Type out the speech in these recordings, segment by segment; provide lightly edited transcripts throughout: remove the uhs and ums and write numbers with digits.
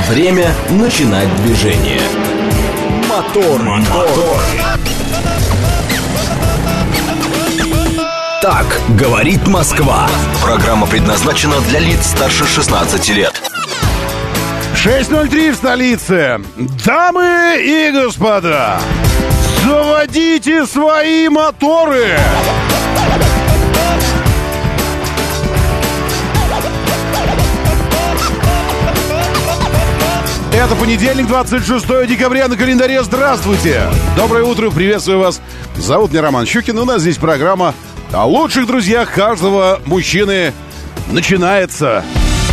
Время начинать движение. Мотор. Так говорит Москва. Программа предназначена для лиц старше 16 лет. 6:03 в столице. Дамы и господа, заводите свои моторы. Это понедельник, 26 декабря на календаре. Здравствуйте! Доброе утро, приветствую вас. Зовут меня Роман Щукин. У нас здесь программа о лучших друзьях каждого мужчины начинается.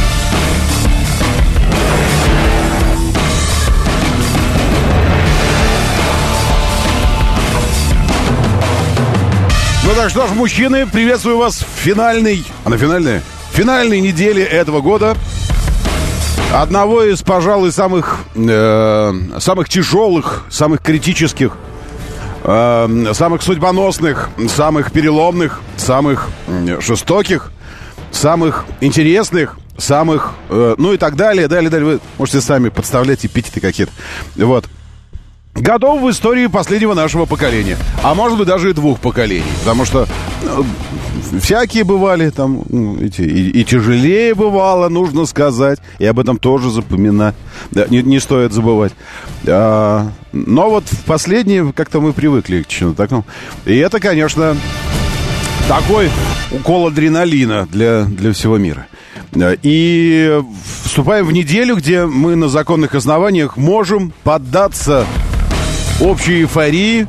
Ну так что ж, мужчины, приветствую вас в финальной неделе этого года. Одного из, пожалуй, самых тяжелых, самых критических, самых судьбоносных, самых переломных, самых жестоких, самых интересных, самых, ну и так далее, далее. Вы можете сами подставлять эпитеты какие-то. Вот. Годов в истории последнего нашего поколения. А может быть, даже и двух поколений. Потому что всякие бывали там, и тяжелее бывало, нужно сказать. И об этом тоже запоминать. Да, не стоит забывать. Но вот в последние как-то мы привыкли к чему-то такому. И это, конечно, такой укол адреналина для всего мира. И вступаем в неделю, где мы на законных основаниях можем поддаться общей эйфории,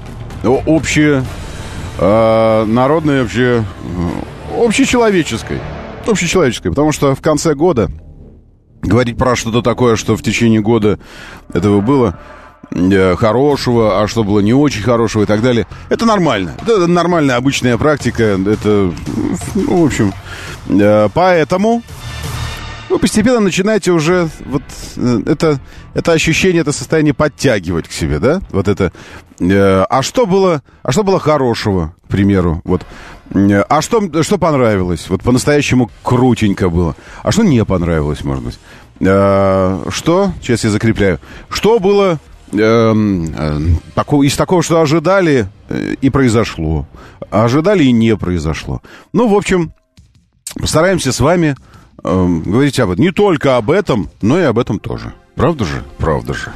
народной, общечеловеческой, потому что в конце года говорить про что-то такое, что в течение года этого было хорошего, а что было не очень хорошего и так далее, это нормально. Это нормальная, обычная практика. Это, в общем, поэтому вы постепенно начинаете уже вот это ощущение, это состояние подтягивать к себе, да? Вот это. А что было хорошего, к примеру, вот. А что понравилось? Вот по-настоящему крутенько было. А что не понравилось, может быть? Что? Сейчас я закрепляю. Что было из такого, что ожидали, и произошло. Ожидали и не произошло. Ну, в общем, постараемся с вами говорить об этом. Не только об этом, но и об этом тоже. Правда же? Правда же.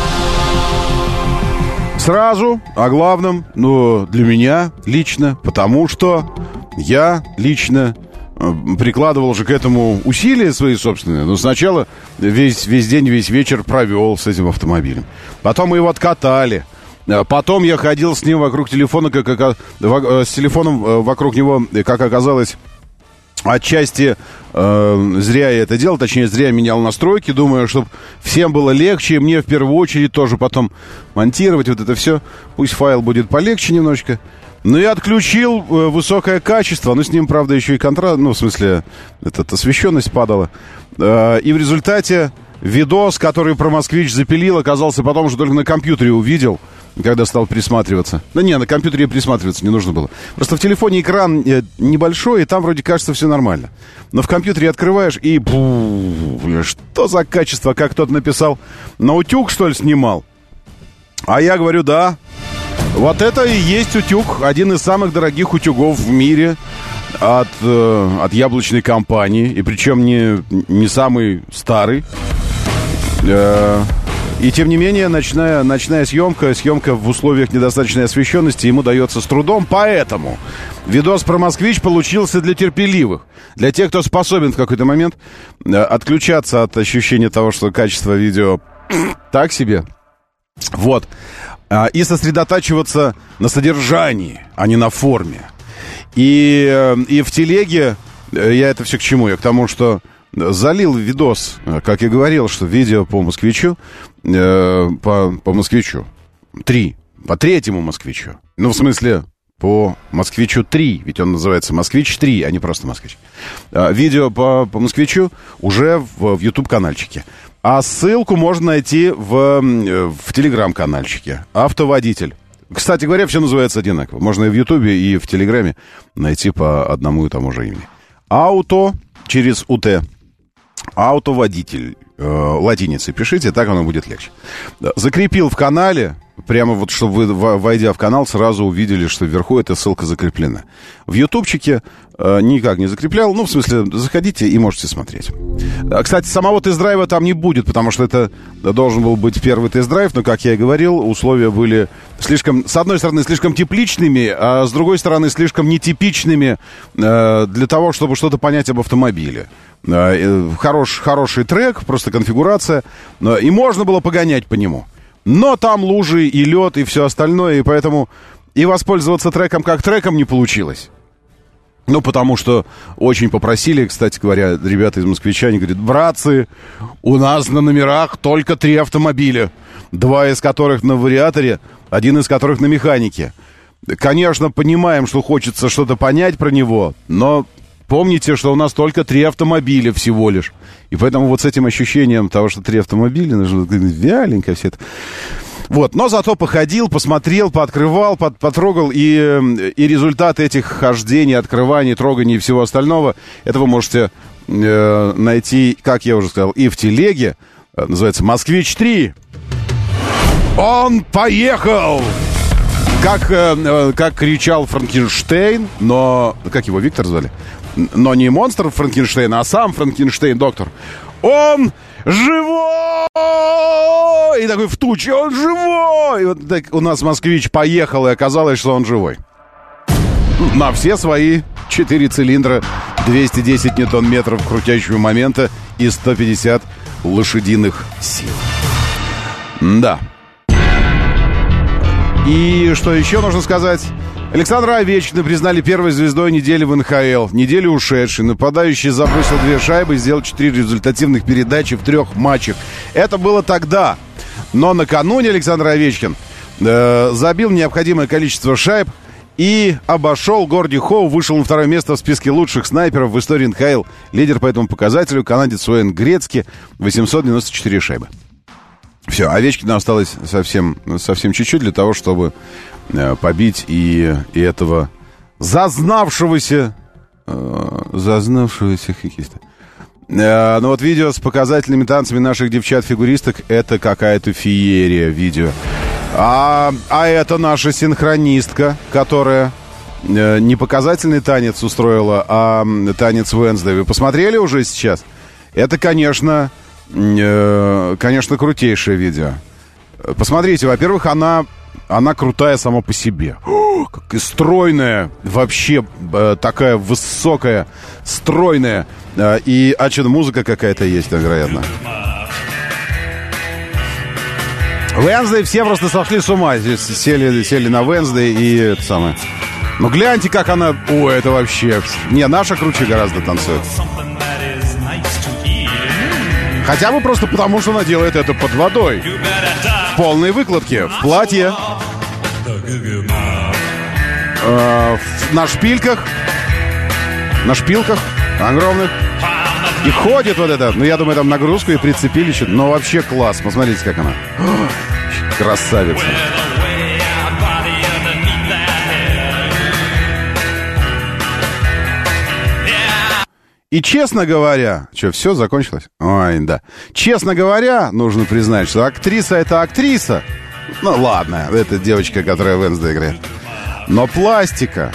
Сразу о главном, но для меня лично, потому что я лично прикладывал же к этому усилия свои собственные. Но сначала весь день, весь вечер провел с этим автомобилем. Потом мы его откатали. Потом я ходил с ним вокруг телефона, с телефоном вокруг него, как оказалось, отчасти зря я это делал, точнее, зря менял настройки, думаю, чтобы всем было легче, и мне в первую очередь тоже потом монтировать вот это все. Пусть файл будет полегче немножечко. Ну, я отключил высокое качество, но с ним, правда, еще и контраст, ну, в смысле, освещенность падала. И в результате видос, который про «Москвич» запилил, оказался потом уже только на компьютере увидел, когда стал присматриваться. Да не, на компьютере присматриваться не нужно было. Просто в телефоне экран небольшой, и там вроде кажется все нормально. Но в компьютере открываешь, и что за качество, как кто-то написал, на утюг, что ли, снимал? А я говорю, да. Вот это и есть утюг, один из самых дорогих утюгов в мире от яблочной компании, и причем не самый старый. И тем не менее, ночная съемка в условиях недостаточной освещенности ему дается с трудом. Поэтому видос про «Москвич» получился для терпеливых. Для тех, кто способен в какой-то момент отключаться от ощущения того, что качество видео так себе. Вот. И сосредотачиваться на содержании, а не на форме. И в телеге я это все к чему? Я к тому, что залил видос, как я говорил, что видео по «Москвичу», по «Москвичу» 3, по третьему «Москвичу». Ну, в смысле, по «Москвичу 3», ведь он называется «Москвич 3», а не просто «Москвич». Видео по «Москвичу» уже в YouTube-канальчике. А ссылку можно найти в Telegram-канальчике «Автоводитель». Кстати говоря, все называется одинаково. Можно и в Ютубе, и в Телеграме найти по одному и тому же имени. Ауто через УТ. Автоводитель. латиницей пишите, так оно будет легче. Закрепил в канале, прямо вот, чтобы вы, войдя в канал, сразу увидели, что вверху эта ссылка закреплена. В ютубчике никак не закреплял, ну, в смысле, заходите и можете смотреть. Кстати, самого тест-драйва там не будет, потому что это должен был быть первый тест-драйв, но, как я и говорил, условия были слишком, с одной стороны, слишком тепличными, а с другой стороны, слишком нетипичными для того, чтобы что-то понять об автомобиле. Хороший трек, просто конфигурация, и можно было погонять по нему. Но там лужи и лед и все остальное, и поэтому и воспользоваться треком как треком не получилось. Ну, потому что очень попросили, кстати говоря, ребята из «Москвича», они говорят: братцы, у нас на номерах только 3 автомобиля, 2 из которых на вариаторе, 1 из которых на механике. Конечно, понимаем, что хочется что-то понять про него, но помните, что у нас только 3 автомобиля всего лишь. И поэтому вот с этим ощущением того, что 3 автомобиля, нужно вяленько все это. Вот, но зато походил, посмотрел, пооткрывал, потрогал, и результаты этих хождений, открываний, троганий и всего остального, это вы можете найти, как я уже сказал, и в телеге, называется «Москвич-3». Он поехал! Как кричал Франкенштейн, но... Как его, Виктор звали? Но не монстр Франкенштейн, а сам Франкенштейн, доктор. Он живой! И такой в туче: он живой! И вот так у нас москвич поехал, и оказалось, что он живой. На все свои 4 цилиндра, 210 ньютон-метров крутящего момента и 150 лошадиных сил. Да. И что еще нужно сказать? Александра Овечкина признали первой звездой недели в НХЛ. Недели ушедшей. Нападающий забросил 2 шайбы и сделал 4 результативных передачи в 3 матчах. Это было тогда. Но накануне Александр Овечкин забил необходимое количество шайб и обошел Горди Хоу. Вышел на 2-е место в списке лучших снайперов в истории НХЛ. Лидер по этому показателю — канадец Уэйн Грецки, 894 шайбы. Все, Овечкину осталось совсем чуть-чуть для того, чтобы побить и этого зазнавшегося хоккеиста. Но вот видео с показательными танцами наших девчат-фигуристок — это какая-то феерия видео. А это наша синхронистка, которая не показательный танец устроила, а танец Wednesday. Вы посмотрели уже сейчас? Это, конечно, крутейшее видео. Посмотрите, во-первых, она крутая сама по себе. Как и стройная, вообще такая высокая, стройная. И что-то музыка какая-то есть, вероятно. Wednesday, все просто сошли с ума. Здесь сели на Wednesday и это самое. Ну гляньте, как она... Ой, это вообще... Не, наша круче гораздо танцует. Хотя бы просто потому, что она делает это под водой. В полной выкладке, в платье, на шпильках огромных. И ходит вот это. Ну, я думаю, там нагрузку и прицепили что-то. Но вообще класс. Посмотрите, как она. Красавица. И, честно говоря... Что, все, закончилось? Ой, да. Честно говоря, нужно признать, что актриса — это актриса. Ну, ладно, это девочка, которая в Wednesday играет. Но пластика...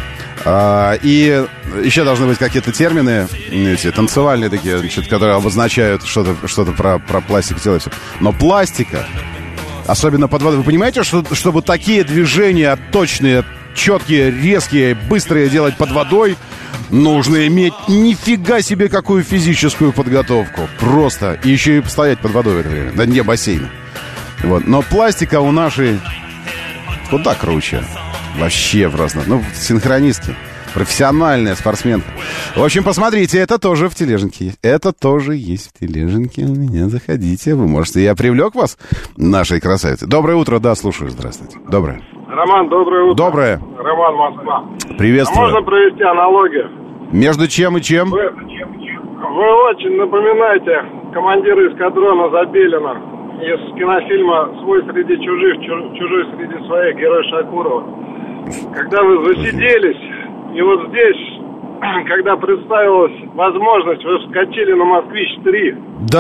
и еще должны быть какие-то термины, эти танцевальные такие, значит, которые обозначают что-то про пластику тела. Но пластика, особенно под водой... Вы понимаете, что чтобы такие движения точные, четкие, резкие, быстрые делать под водой... Нужно иметь нифига себе какую физическую подготовку. Просто. И еще и постоять под водой в это время. На дне бассейна. Вот. Но пластика у нашей куда круче. Вообще просто. Ну, синхронистки. Профессиональная спортсменка. В общем, посмотрите, это тоже в тележенке есть. Это тоже есть в тележенке у меня. Заходите, вы можете. Я привлек вас, нашей красавицы. Доброе утро, да, слушаю. Здравствуйте. Доброе. Роман, доброе утро. Доброе. Роман, Москва. Приветствую. А можно провести аналогию? Между чем и чем? Вы очень напоминаете командира эскадрона Забелина из кинофильма «Свой среди чужих, чужой среди своих», герой Шакурова. Когда вы засиделись, и вот здесь, когда представилась возможность, вы вскочили на «Москвич-3». Да.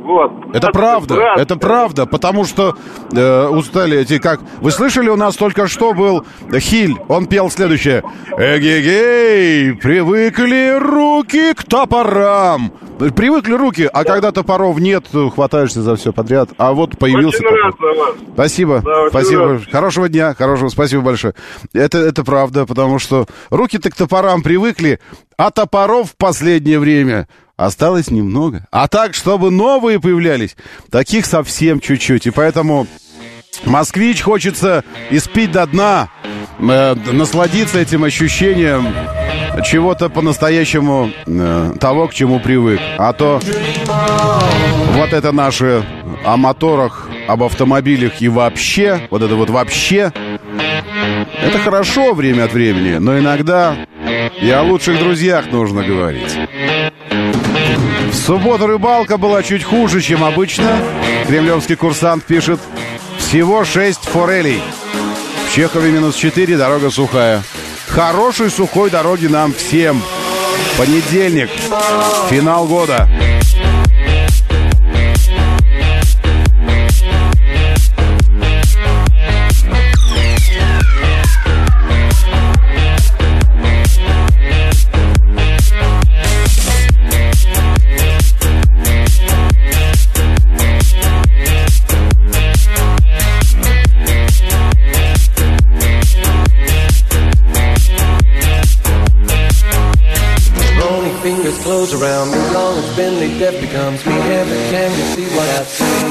Вот. Это правда, это правда, потому что устали эти, как... Вы слышали, у нас только что был Хиль, он пел следующее. Эгегей, привыкли руки к топорам. Привыкли руки, а когда топоров нет, хватаешься за все подряд. А вот появился... Очень рад за вас. Спасибо, Да, спасибо. рад. Хорошего дня, хорошего, спасибо большое. Это правда, потому что руки-то к топорам привыкли, а топоров в последнее время... Осталось немного. А так, чтобы новые появлялись, таких совсем чуть-чуть. И поэтому «Москвич» хочется испить до дна, насладиться этим ощущением чего-то по-настоящему того, к чему привык. А то вот это наши о моторах, об автомобилях и вообще, вот это вот вообще, это хорошо время от времени, но иногда и о лучших друзьях нужно говорить. В субботу рыбалка была чуть хуже, чем обычно. Кремлевский курсант пишет: всего 6 форелей. В Чехове -4, дорога сухая. Хорошей сухой дороги нам всем. Понедельник, финал года. Close around me, long as Bentley death becomes me heaven. Can you see what I see?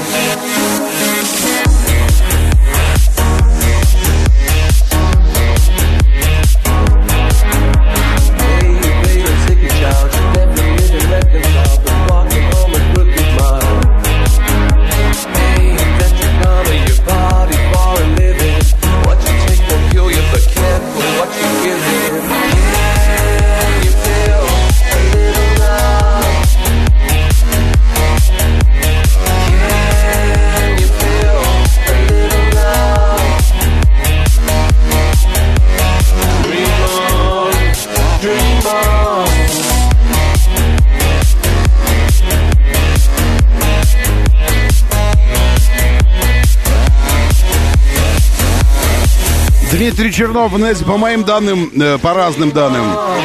Дмитрий Чернов, по моим данным, по разным данным,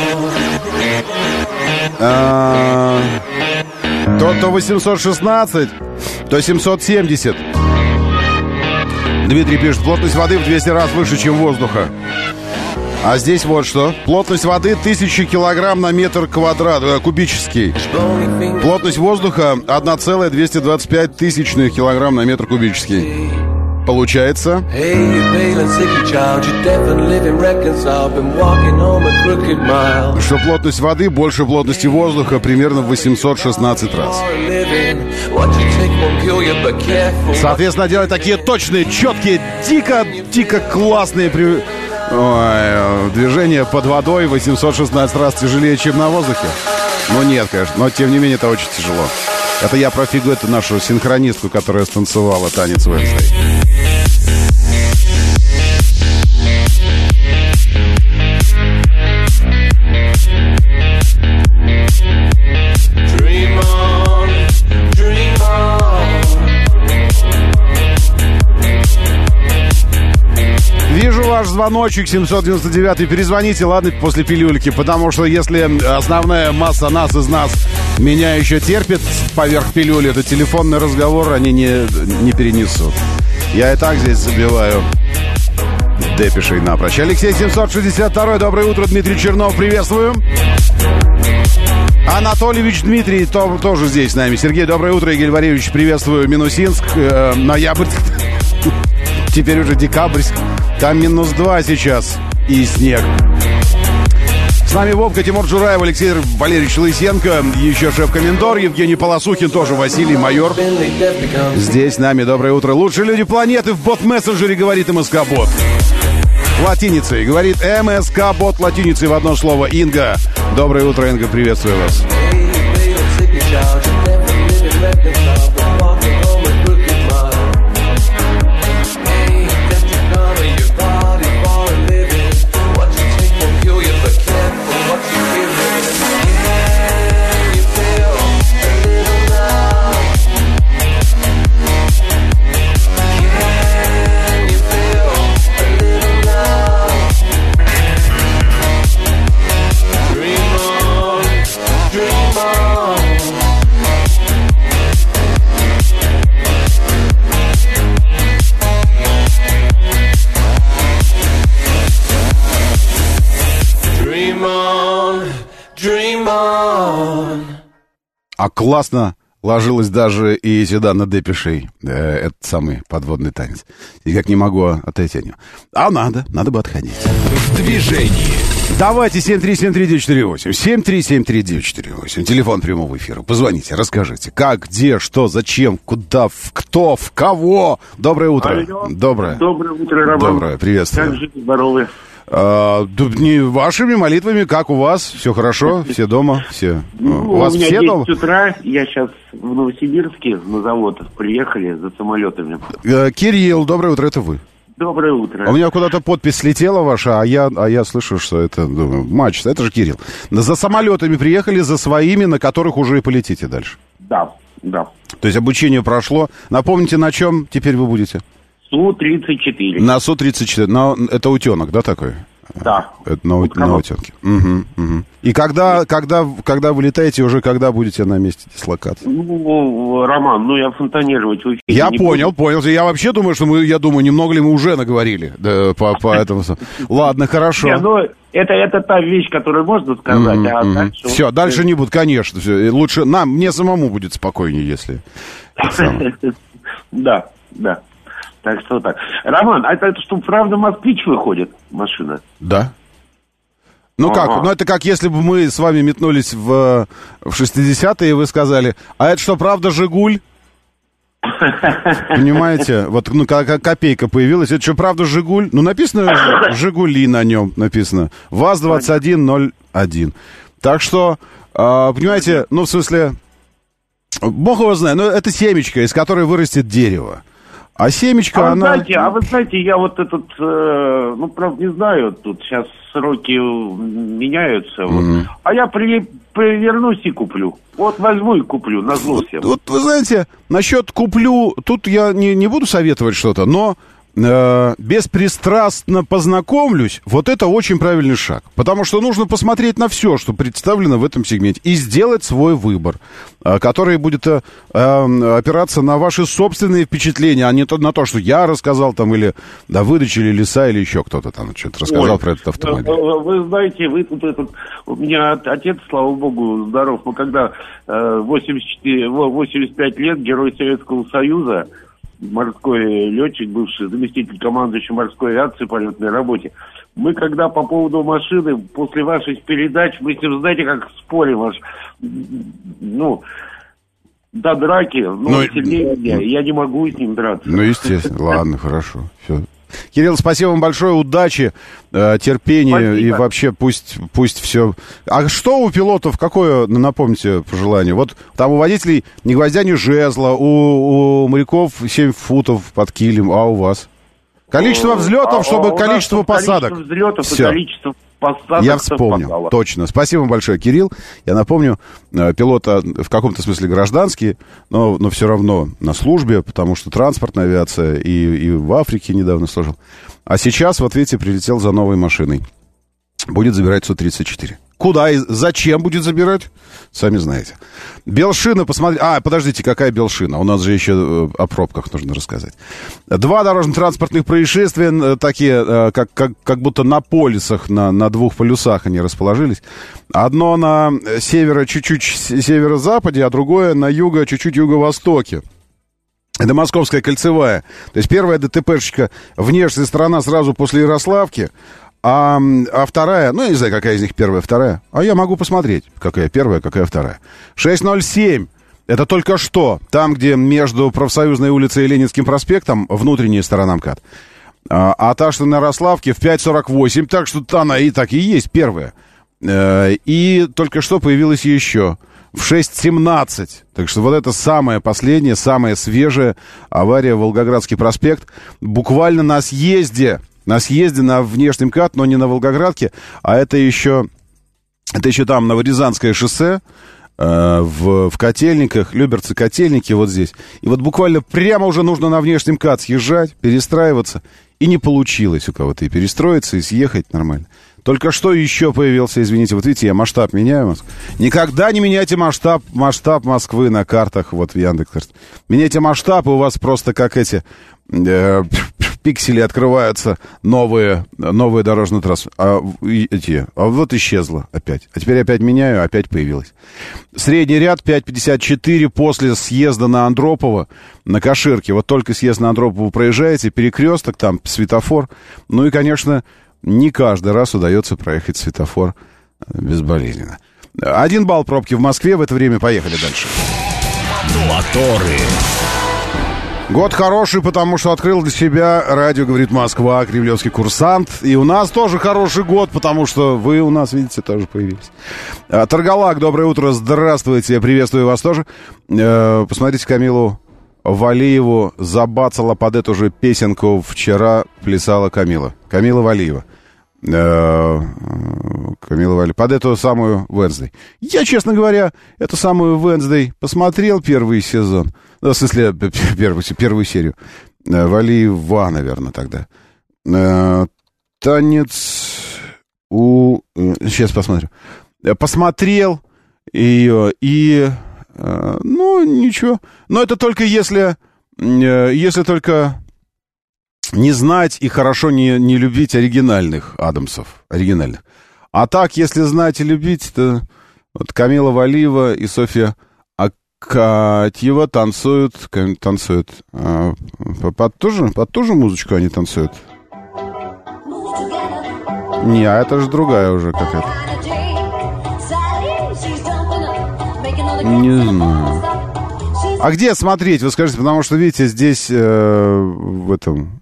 то 816, то 770. Дмитрий пишет: плотность воды в 200 раз выше, чем воздуха. А здесь вот что. Плотность воды 1000 килограмм на метр кубический. Плотность воздуха 1,225 тысячных килограмм на метр кубический. Получается... что плотность воды больше плотности воздуха примерно в 816 раз. Соответственно, делать такие точные, четкие, дико классные движения под водой 816 раз тяжелее, чем на воздухе. Ну нет, конечно, но тем не менее это очень тяжело. Это я про фигу, это нашу синхронистку, которая станцевала танец Wednesday. Вижу ваш звоночек 799. Перезвоните, ладно, после пилюльки. Потому что если основная масса нас из нас меня еще терпит поверх пилюли, то телефонный разговор они не перенесут. Я и так здесь забиваю депишей напрочь. Алексей 762. Доброе утро, Дмитрий Чернов. Приветствую. Анатольевич Дмитрий тоже здесь с нами. Сергей, доброе утро. Игорь Валерьевич, приветствую. Минусинск, ноябрь. Теперь уже декабрьск. Там -2 сейчас. И снег. С нами Вовка, Тимур Джураев, Алексей Валерьевич Лысенко. Еще шеф-комендор Евгений Полосухин. Тоже Василий Майор. Здесь с нами. Доброе утро. Лучшие люди планеты в бот-мессенджере, говорит МСК-бот. Латиницей. Говорит МСК-бот латиницей в одно слово. Инга. Доброе утро, Инга. Приветствую вас. А классно ложилась даже и Седана Депешей. Этот самый подводный танец. Никак не могу отойти от него. А надо бы отходить. В движении. Давайте 7373948. 7373948. Телефон прямого эфира. Позвоните, расскажите. Как, где, что, зачем, куда, кто, в кого. Доброе утро. Алло. Доброе. Доброе утро, Роман. Доброе, приветствую. Как жить, здоровы? Не вашими молитвами, как у вас? Все хорошо? Все дома? Все? У вас у меня все 10 дома? утра, я сейчас в Новосибирске на завод приехали за самолетами. Кирилл, доброе утро, это вы. Доброе утро. У меня куда-то подпись слетела ваша, а я слышу, что это, думаю, матч, это же Кирилл. За самолетами приехали, за своими, на которых уже и полетите дальше. Да. То есть обучение прошло. Напомните, на чем теперь вы будете? Су-34. На Су-34. Это утенок, да, такой? Да. Это на утенке. Угу. И когда вы летаете, уже когда будете на месте дислокации? Роман, я фонтанировать в эфире Я не понял. Я вообще думаю, что немного ли мы уже наговорили по этому. Ладно, хорошо. Это та вещь, которую можно сказать, дальше... Все, дальше не буду, конечно. Все. Лучше мне самому будет спокойнее, если... Да. Так что так. Роман, а это что, правда, москвич выходит, машина? Да. Как? Это как если бы мы с вами метнулись в 60-е, и вы сказали, а это что, правда, «Жигуль»? Понимаете? Вот, как копейка появилась. Это что, правда, «Жигуль»? Написано «Жигули» на нем написано. ВАЗ-2101. Так что, понимаете, в смысле, бог его знает, это семечко, из которой вырастет дерево. А семечко, вы знаете, я вот правда, не знаю, тут сейчас сроки меняются, а я вернусь и куплю. Вот возьму и куплю, назло всем. Вот вы знаете, насчет куплю, тут я не буду советовать что-то, но беспристрастно познакомлюсь, вот это очень правильный шаг. Потому что нужно посмотреть на все, что представлено в этом сегменте, и сделать свой выбор, который будет опираться на ваши собственные впечатления, а не на то, что я рассказал там, или выдачили леса, или еще кто-то там что-то рассказал про этот автомобиль. Вы знаете, у меня отец, слава богу, здоров, но когда 85 лет, герой Советского Союза, морской летчик, бывший заместитель командующего морской авиации по летной работе. Мы когда по поводу машины, после ваших передач, мы с ним, знаете, как спорим аж, до драки, сильнее меня, я не могу с ним драться. Естественно, ладно, хорошо, все. Кирилл, спасибо вам большое, удачи, терпения. Спасибо. И вообще пусть все... А что у пилотов, какое, напомните, пожелание? Вот там у водителей ни гвоздя, ни жезла, у моряков 7 футов под килем, а у вас? Количество взлетов, чтобы количество посадок. Количество взлетов и количество посадок. Я вспомнил, совпадало. Точно. Спасибо вам большое, Кирилл. Я напомню, пилот в каком-то смысле гражданский, но все равно на службе, потому что транспортная авиация и в Африке недавно служил. А сейчас, вот видите, прилетел за новой машиной. Будет забирать Су-34. Куда и зачем будет забирать, сами знаете. Белшина, посмотрите... подождите, какая Белшина? У нас же еще о пробках нужно рассказать. 2 дорожно-транспортных происшествия, такие, как будто на полюсах, на 2 полюсах они расположились. Одно на чуть-чуть северо-западе, а другое на чуть-чуть юго-востоке. Это Московская кольцевая. То есть первая ДТПшечка, внешняя сторона сразу после Ярославки, а вторая, я не знаю, какая из них первая, вторая. А я могу посмотреть, какая первая, какая вторая. 607. Это только что. Там, где между Профсоюзной улицей и Ленинским проспектом, внутренняя сторона МКАД. А та, что на Ярославке, в 5:48. Так что она и так и есть первая. И только что появилась еще в 6:17. Так что вот это самая последняя, самая свежая авария Волгоградский проспект. Буквально на съезде на внешнем МКАД, но не на Волгоградке, а это еще там Новорязанское шоссе в Котельниках, Люберцы-Котельники вот здесь. И вот буквально прямо уже нужно на внешний МКАД съезжать, перестраиваться. И не получилось у кого-то и перестроиться, и съехать нормально. Только что еще появился, извините, вот видите, я масштаб меняю. Никогда не меняйте масштаб Москвы на картах, вот в Яндекс. Меняйте масштаб, и у вас просто как эти... пикселей открываются новые дорожные трассы. А вот исчезла опять. А теперь опять меняю, опять появилась. Средний ряд 5,54 после съезда на Андропово, на Каширке. Вот только съезд на Андропово проезжаете, перекресток, там светофор. Ну и, конечно, не каждый раз удается проехать светофор безболезненно. 1 балл пробки в Москве. В это время поехали дальше. Моторы. Год хороший, потому что открыл для себя радио «Говорит Москва», кремлевский курсант. И у нас тоже хороший год, потому что вы у нас, видите, тоже появились. Таргалак, доброе утро, здравствуйте, я приветствую вас тоже. Посмотрите, Камилу Валиеву забацала под эту же песенку вчера плясала Камила. Камила Валиева. Камила Валиева. Под эту самую Wednesday. Я, честно говоря, эту самую Wednesday посмотрел первый сезон. В смысле, первую серию. Валиева, наверное, тогда. Танец у... Сейчас посмотрю. Посмотрел ее и... Ну, ничего. Но это только если только не знать и хорошо не любить оригинальных Адамсов. Оригинальных. А так, если знать и любить, то вот Камила Валиева и Софья Акатьева танцуют. Под ту же музычку они танцуют? Не, а это же другая уже какая-то. Не знаю. А где смотреть, вы скажите, потому что, видите, здесь в этом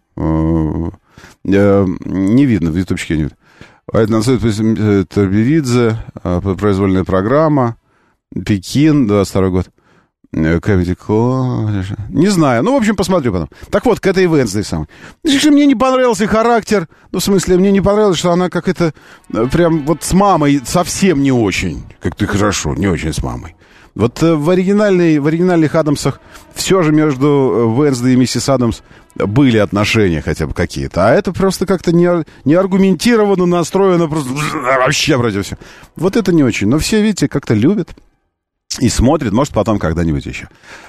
не видно, в ютубчике не видно. Танцует Тарберидзе, произвольная программа, Пекин, 22 год. Comedy Club. Не знаю. Ну, в общем, посмотрю потом. Так вот, к этой Wednesday самой. Мне не понравился характер. Ну, в смысле, мне не понравилось, что она как это прям вот с мамой совсем не очень. Как-то хорошо, не очень с мамой. Вот в оригинальных Адамсах все же между Wednesday и миссис Адамс были отношения хотя бы какие-то. А это просто как-то не аргументированно настроено, просто вообще против всего. Вот это не очень. Но все, видите, как-то любят. И смотрит, может, потом когда-нибудь еще.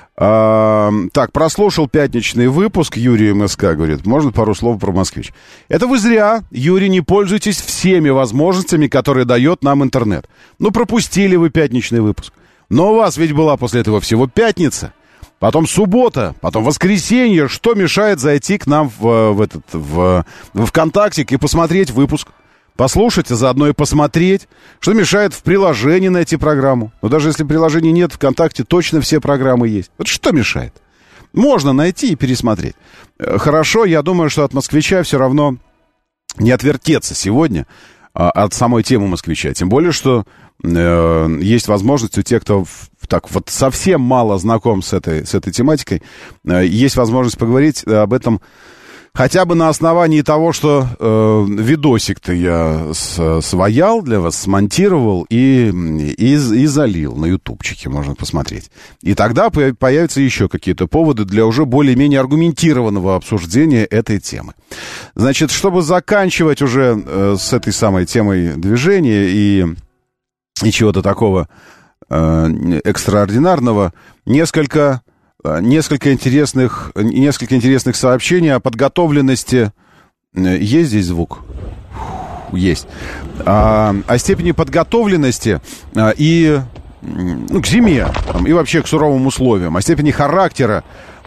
Так, прослушал пятничный выпуск. Юрий МСК говорит, можно пару слов про «Москвич». Это вы зря, Юрий, не пользуйтесь всеми возможностями, которые дает нам интернет. Ну, пропустили вы пятничный выпуск. Но у вас ведь была после этого всего пятница, потом суббота, потом воскресенье. Что мешает зайти к нам в ВКонтактик и посмотреть выпуск? Послушать, а заодно и посмотреть. Что мешает в приложении найти программу? Но даже если приложения нет, ВКонтакте точно все программы есть. Вот что мешает? Можно найти и пересмотреть. Хорошо, я думаю, что от «Москвича» все равно не отвертеться сегодня от самой темы «Москвича». Тем более, что есть возможность у тех, кто так вот совсем мало знаком с этой тематикой, есть возможность поговорить об этом хотя бы на основании того, что видосик-то я своял для вас, смонтировал и залил на ютубчике, можно посмотреть. И тогда появятся еще какие-то поводы для уже более-менее аргументированного обсуждения этой темы. Значит, чтобы заканчивать уже с этой самой темой движения и чего-то такого экстраординарного, несколько интересных сообщений о подготовленности. Есть здесь звук? Есть. О степени подготовленности и к зиме, и вообще к суровым условиям, о степени характера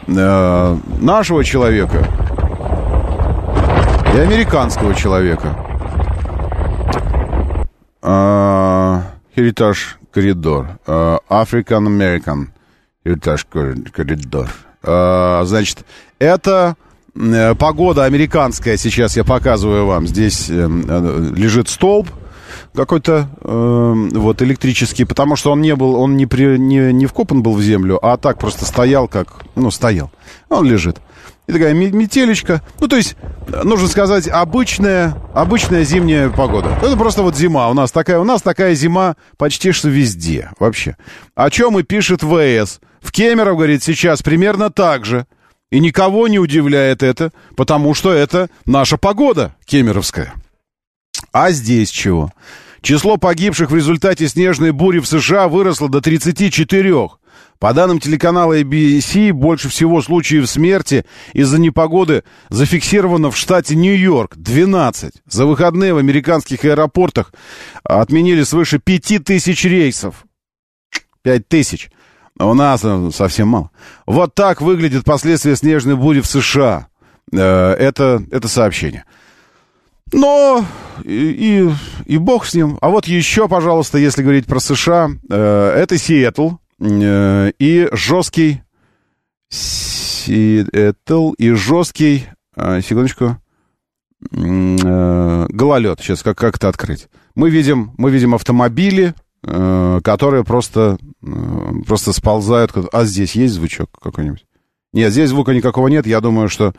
нашего человека и американского человека. Heritage Corridor. African American Heritage Corridor. Значит, это погода американская. Сейчас я показываю вам. Здесь лежит столб какой-то вот электрический, потому что он не вкопан был в землю, а так просто стоял стоял. Он лежит. И такая метелечка. Ну, то есть, нужно сказать, обычная зимняя погода. Это просто вот зима. У нас такая зима почти что везде вообще. О чем и пишет ВС. В Кемерово, говорит, сейчас примерно так же. И никого не удивляет это, потому что это наша погода кемеровская. А здесь чего? Число погибших в результате снежной бури в США выросло до 34. По данным телеканала ABC, больше всего случаев смерти из-за непогоды зафиксировано в штате Нью-Йорк. 12. За выходные в американских аэропортах отменили свыше 5000 рейсов. 5000. У нас совсем мало. Вот так выглядят последствия снежной бури в США. Это сообщение. Но и бог с ним. А вот еще, пожалуйста, если говорить про США, это Сиэтл и жесткий секундочку, гололед. Сейчас как это открыть? Мы видим автомобили, которые просто сползают. А здесь есть звучок какой-нибудь? Нет, здесь звука никакого нет. Я думаю, что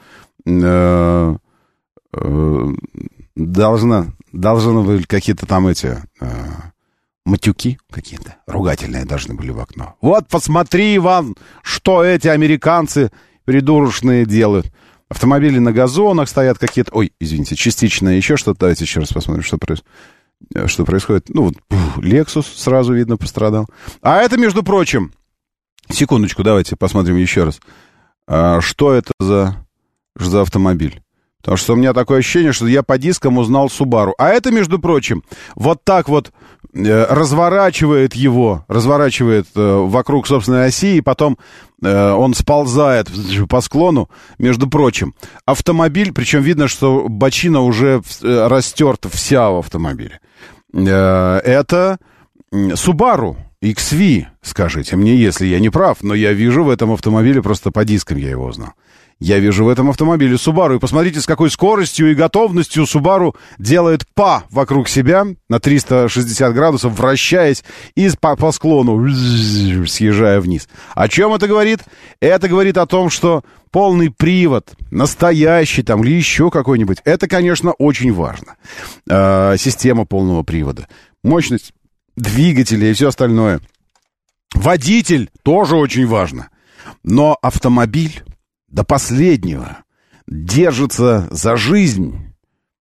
должны были какие-то там эти матюки какие-то ругательные должны были в окно. Вот посмотри, Иван, что эти американцы придурочные делают. Автомобили на газонах стоят какие-то... Ой, извините, частично еще что-то. Давайте еще раз посмотрим, что происходит. Ну, вот, Lexus сразу видно пострадал. А это, между прочим... Секундочку, давайте посмотрим еще раз. Что это за автомобиль? Потому что у меня такое ощущение, что я по дискам узнал Subaru. А это, между прочим, вот так вот разворачивает вокруг собственной оси, и потом он сползает по склону. Между прочим, автомобиль, причем видно, что бочина уже растерта вся в автомобиле. Это Subaru XV, скажите мне, если я не прав, но я вижу в этом автомобиле, просто по дискам я его узнал. Я вижу в этом автомобиле Subaru. И посмотрите, с какой скоростью и готовностью Subaru делает па вокруг себя на 360 градусов, вращаясь и по склону съезжая вниз. О чем это говорит? Это говорит о том, что полный привод, настоящий там или еще какой-нибудь, это, конечно, очень важно. Система полного привода, мощность двигателя и все остальное. Водитель тоже очень важно. Но автомобиль до последнего держится за жизнь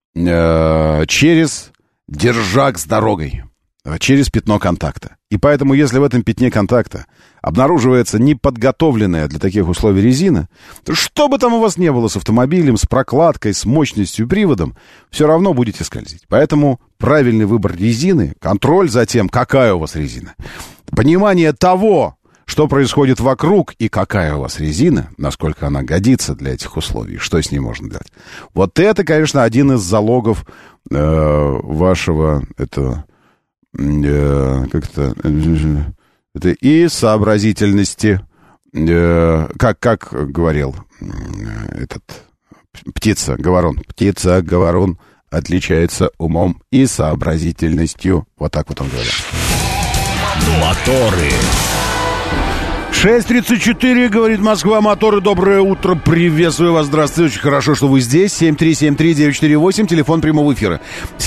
через держак с дорогой, через пятно контакта. И поэтому, если в этом пятне контакта обнаруживается неподготовленная для таких условий резина, то что бы там у вас не было с автомобилем, с прокладкой, с мощностью и приводом, все равно будете скользить. Поэтому правильный выбор резины, контроль за тем, какая у вас резина, понимание того, что происходит вокруг и какая у вас резина, насколько она годится для этих условий, что с ней можно делать. Вот это, конечно, один из залогов вашего этого, это и сообразительности, как говорил этот птица-говорун отличается умом и сообразительностью. Вот так вот он говорил. Моторы. 6:34, говорит Москва, моторы, доброе утро, приветствую вас, здравствуйте, очень хорошо, что вы здесь, 7373948, телефон прямого эфира,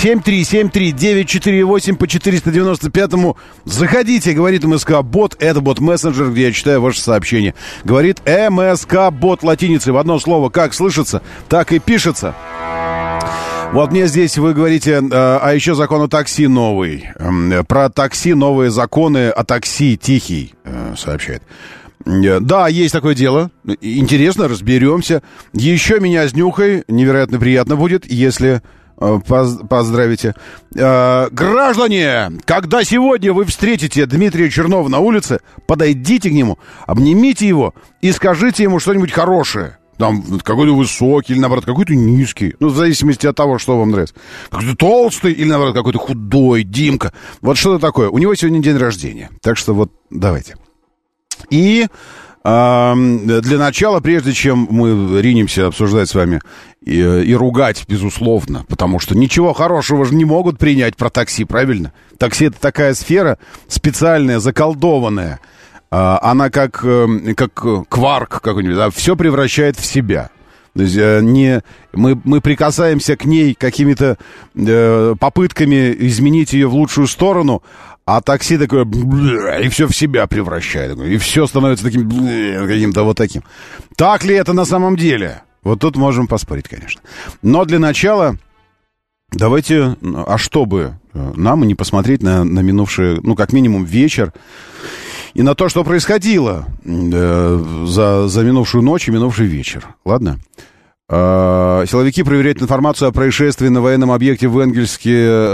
7373948 по 495-му, заходите, говорит МСК-бот, это бот-мессенджер, где я читаю ваши сообщения, говорит МСК-бот латиницей, в одно слово, как слышится, так и пишется. Вот мне здесь вы говорите, а еще закон о такси новый. Про такси новые законы о такси Тихий сообщает. Да, есть такое дело. Интересно, разберемся. Еще меня с Нюхой невероятно приятно будет, если поздравите. Граждане, когда сегодня вы встретите Дмитрия Чернова на улице, подойдите к нему, обнимите его и скажите ему что-нибудь хорошее. Там какой-то высокий или, наоборот, какой-то низкий. Ну, в зависимости от того, что вам нравится. Какой-то толстый или, наоборот, какой-то худой, Димка. Вот что-то такое. У него сегодня день рождения. Так что вот давайте. И для начала, прежде чем мы ринемся обсуждать с вами и ругать, безусловно, потому что ничего хорошего же не могут принять про такси, правильно? Такси — это такая сфера специальная, заколдованная. Она как кварк какой-нибудь, да, все превращает в себя. То есть мы прикасаемся к ней какими-то попытками изменить ее в лучшую сторону, а такси такое и все в себя превращает, и все становится таким каким-то вот таким. Так ли это на самом деле? Вот тут можем поспорить, конечно. Но для начала давайте, а чтобы нам не посмотреть на минувший, ну как минимум вечер. и на то, что происходило за минувшую ночь и минувший вечер. Ладно? Силовики проверяют информацию о происшествии на военном объекте в Энгельсе,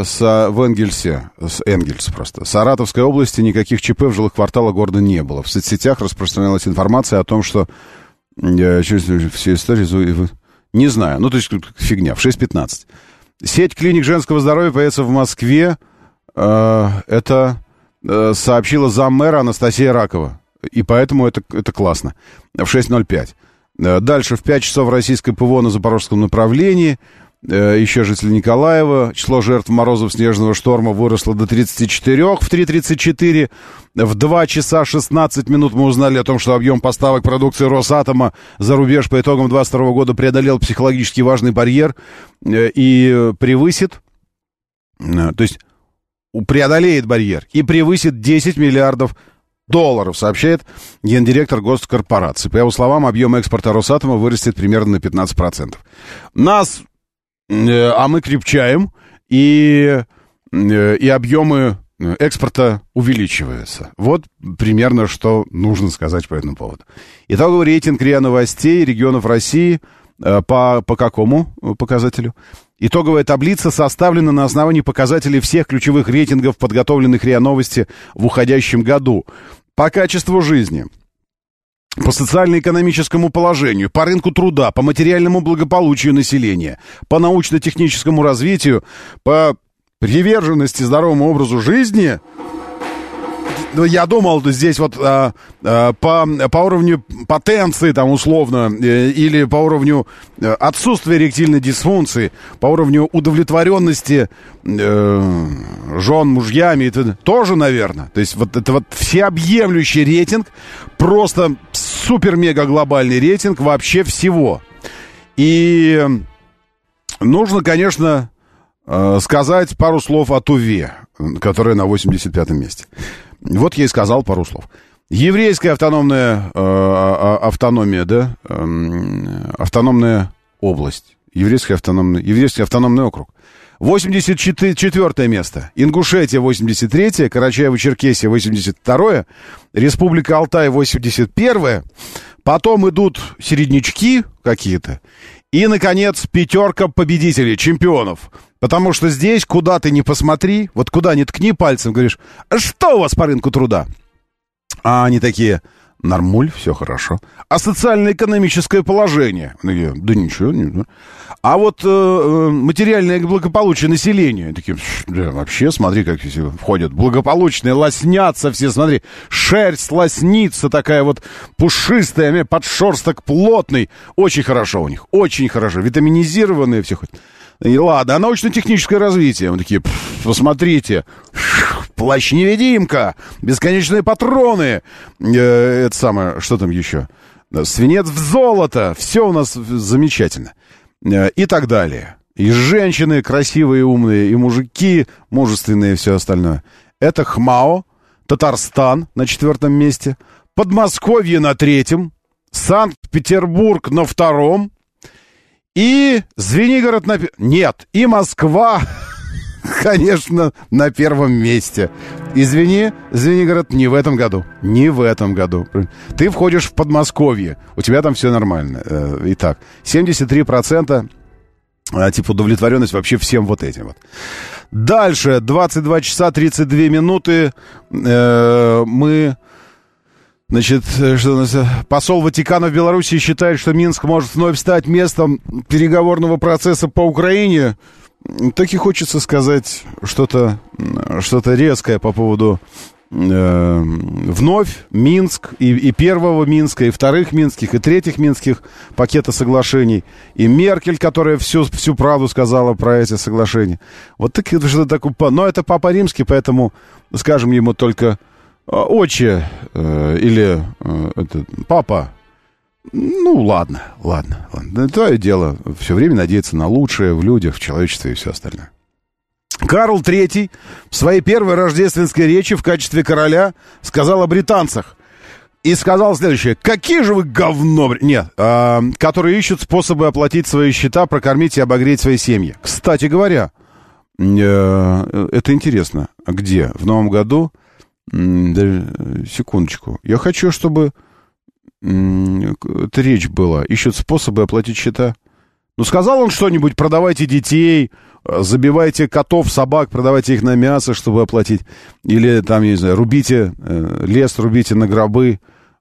Саратовской области. Никаких ЧП в жилых кварталах города не было. В соцсетях распространялась информация о том, что все истории... Не знаю, ну то есть фигня, в 6:15. Сеть клиник женского здоровья появится в Москве. Это сообщила заммэра Анастасия Ракова. И поэтому это классно. В 6:05. Дальше в 5 часов российское ПВО на запорожском направлении. Еще житель Николаева. Число жертв морозов снежного шторма выросло до 34 в 3:34. В 2 часа 16 минут мы узнали о том, что объем поставок продукции Росатома за рубеж по итогам 2022 года преодолел психологически важный барьер и превысит, то есть преодолеет барьер и превысит $10 миллиардов, сообщает гендиректор госкорпорации. По его словам, объем экспорта Росатома вырастет примерно на 15%. Мы крепчаем, и объемы экспорта увеличиваются. Вот примерно, что нужно сказать по этому поводу. Итоговый рейтинг РИА Новостей регионов России по какому показателю? Итоговая таблица составлена на основании показателей всех ключевых рейтингов, подготовленных РИА Новости в уходящем году. По качеству жизни, по социально-экономическому положению, по рынку труда, по материальному благополучию населения, по научно-техническому развитию, по приверженности здоровому образу жизни. Я думал, здесь вот по уровню потенции, там, условно, или по уровню отсутствия эректильной дисфункции, по уровню удовлетворенности жен мужьями, это тоже, наверное. То есть вот это вот всеобъемлющий рейтинг, просто супер-мега-глобальный рейтинг вообще всего. И нужно, конечно, сказать пару слов о Туве, которая на 85-м месте. Вот я и сказал пару слов. Еврейская автономная автономная область. Еврейский автономный округ. 84 место. Ингушетия 83-е, Карачаево-Черкесия 82-е, Республика Алтай 81-е. Потом идут середнячки какие-то. И, наконец, 5 победителей, чемпионов. Потому что здесь, куда ты ни посмотри, вот куда ни ткни пальцем, говоришь, а что у вас по рынку труда? А они такие, нормуль, все хорошо. А социально-экономическое положение? Да ничего, не. А вот материальное благополучие населения? Такие, да, вообще, смотри, как все входят. Благополучные, лоснятся все, смотри. Шерсть лоснится такая вот пушистая, подшерсток плотный. Очень хорошо у них, очень хорошо. Витаминизированные все хоть. И ладно, а научно-техническое развитие? Мы такие, посмотрите, плащ-невидимка, бесконечные патроны, это самое, что там еще? Свинец в золото, все у нас замечательно. И так далее. И женщины красивые, умные, и мужики мужественные, и все остальное. Это ХМАО, Татарстан на 4 месте, Подмосковье на 3, Санкт-Петербург на 2, и Звенигород Нет, и Москва, конечно, на 1 месте. Извини, Звенигород, не в этом году. Не в этом году. Ты входишь в Подмосковье, у тебя там все нормально. Итак, 73% типа удовлетворенность вообще всем вот этим вот. Дальше, 22 часа 32 минуты. Мы... Значит, что у нас? Посол Ватикана в Беларуси считает, что Минск может вновь стать местом переговорного процесса по Украине. Так и хочется сказать что-то резкое по поводу вновь Минск, и первого Минска, и вторых Минских, и третьих Минских пакета соглашений, и Меркель, которая всю правду сказала про эти соглашения. Вот так, что-то такое. Но это Папа Римский, поэтому скажем ему только... Отче или папа, ну ладно. Твое дело все время надеяться на лучшее в людях, в человечестве и все остальное. Карл III в своей первой рождественской речи в качестве короля сказал о британцах. И сказал следующее: какие же вы говно... Нет, которые ищут способы оплатить свои счета, прокормить и обогреть свои семьи. Кстати говоря, это интересно. Где? В Новом году... Секундочку. Я хочу, чтобы это речь была. Ищут способы оплатить счета. Ну, сказал он что-нибудь, продавайте детей, забивайте котов, собак, продавайте их на мясо, чтобы оплатить. Или там, я не знаю, рубите лес, рубите на гробы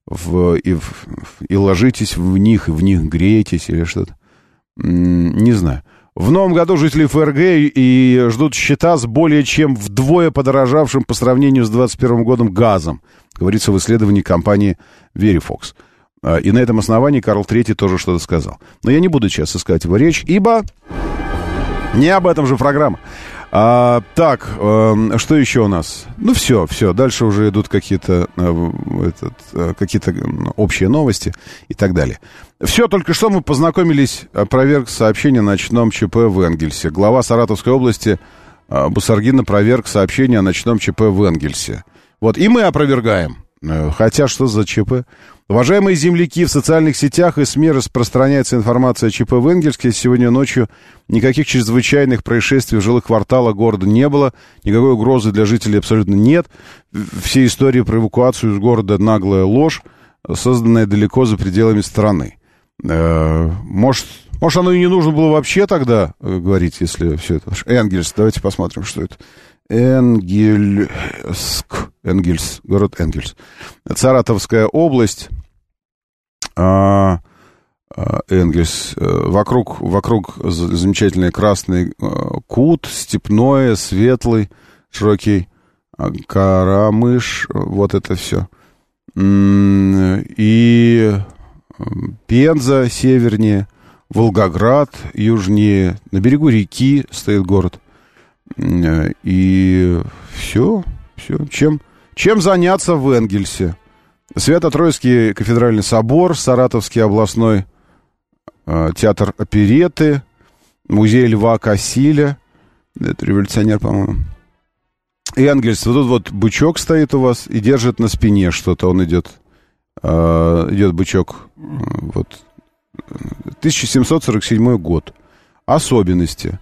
и ложитесь в них, и в них греетесь или что-то. Не знаю. В новом году жители ФРГ и ждут счета с более чем вдвое подорожавшим по сравнению с 2021 годом газом, говорится в исследовании компании Verifox. И на этом основании Карл III тоже что-то сказал. Но я не буду сейчас искать его речь, ибо не об этом же программа. Так, что еще у нас? Ну, все. Дальше уже идут какие-то общие новости и так далее. Все, только что мы познакомились, опроверг сообщение о ночном ЧП в Энгельсе. Глава Саратовской области Бусаргин опроверг сообщение о ночном ЧП в Энгельсе. Вот, и мы опровергаем. Хотя, что за ЧП? Уважаемые земляки, в социальных сетях и СМИ распространяется информация о ЧП в Энгельске. Сегодня ночью никаких чрезвычайных происшествий в жилых кварталах города не было. Никакой угрозы для жителей абсолютно нет. Все истории про эвакуацию из города — наглая ложь, созданная далеко за пределами страны. Может, оно и не нужно было вообще тогда говорить, если все это... Энгельс, давайте посмотрим, что это. Энгельс, город Энгельс. Саратовская область. Энгельс. Вокруг замечательный красный кут, степной, светлый, широкий Карамыш. Вот это все. И Пенза севернее, Волгоград южнее. На берегу реки стоит город. И все. Чем заняться в Энгельсе? Свято-Троицкий кафедральный собор, Саратовский областной театр оперетты, музей Льва Кассиля. Это революционер, по-моему. И Энгельс. Вот тут вот бычок стоит у вас и держит на спине что-то. Он идет бычок. Вот. 1747 год. Особенности.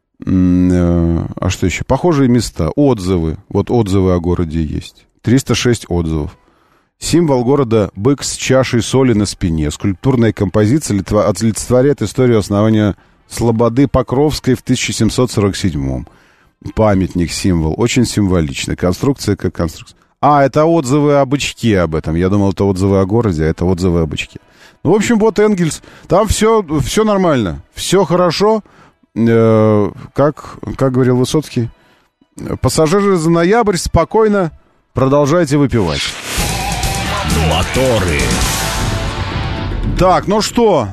А что еще? Похожие места. Отзывы. Вот отзывы о городе есть. 306 отзывов. Символ города — бык с чашей соли на спине. Скульптурная композиция олицетворяет историю основания слободы Покровской в 1747-м. Памятник, символ. Очень символичный. Конструкция как конструкция. Это отзывы о бычке об этом. Я думал, это отзывы о городе, а это отзывы о бычке. Ну, в общем, вот Энгельс. Там все нормально. Все хорошо. Как говорил Высоцкий, пассажиры за ноябрь спокойно продолжайте выпивать. Моторы. Так, ну что,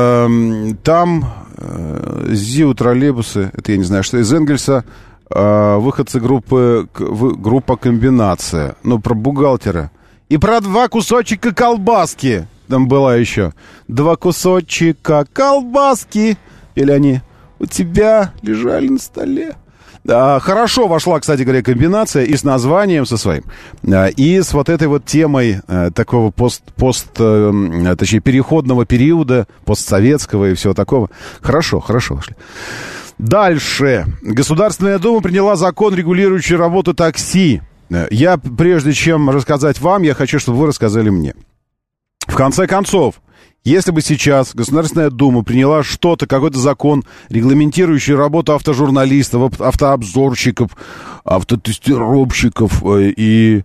там ЗИУ троллейбусы, это я не знаю, что из Энгельса, выходцы группа «Комбинация», ну, про бухгалтера. И про 2 кусочка колбаски там была еще. 2 кусочка колбаски, или они... у тебя лежали на столе. Хорошо вошла, кстати говоря, комбинация и с названием со своим, и с вот этой вот темой такого точнее, переходного периода, постсоветского и всего такого. Хорошо вошли. Дальше. Государственная Дума приняла закон, регулирующий работу такси. Я, прежде чем рассказать вам, я хочу, чтобы вы рассказали мне. В конце концов, если бы сейчас Государственная Дума приняла что-то, какой-то закон, регламентирующий работу автожурналистов, автообзорщиков, автотестировщиков и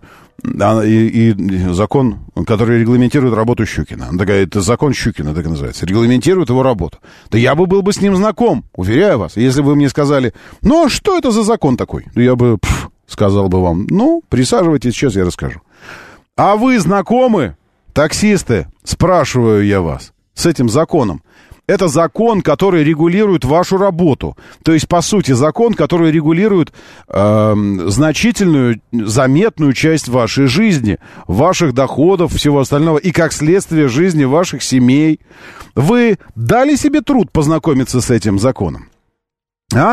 закон, который регламентирует работу Щукина. Она такая, это закон Щукина, так и называется. Регламентирует его работу. Да я был бы с ним знаком, уверяю вас. Если бы вы мне сказали, ну, что это за закон такой? Я бы сказал бы вам, ну, присаживайтесь, сейчас я расскажу. А вы знакомы? Таксисты, спрашиваю я вас, с этим законом. Это закон, который регулирует вашу работу. То есть, по сути, закон, который регулирует значительную, заметную часть вашей жизни, ваших доходов, всего остального, и как следствие жизни ваших семей. Вы дали себе труд познакомиться с этим законом?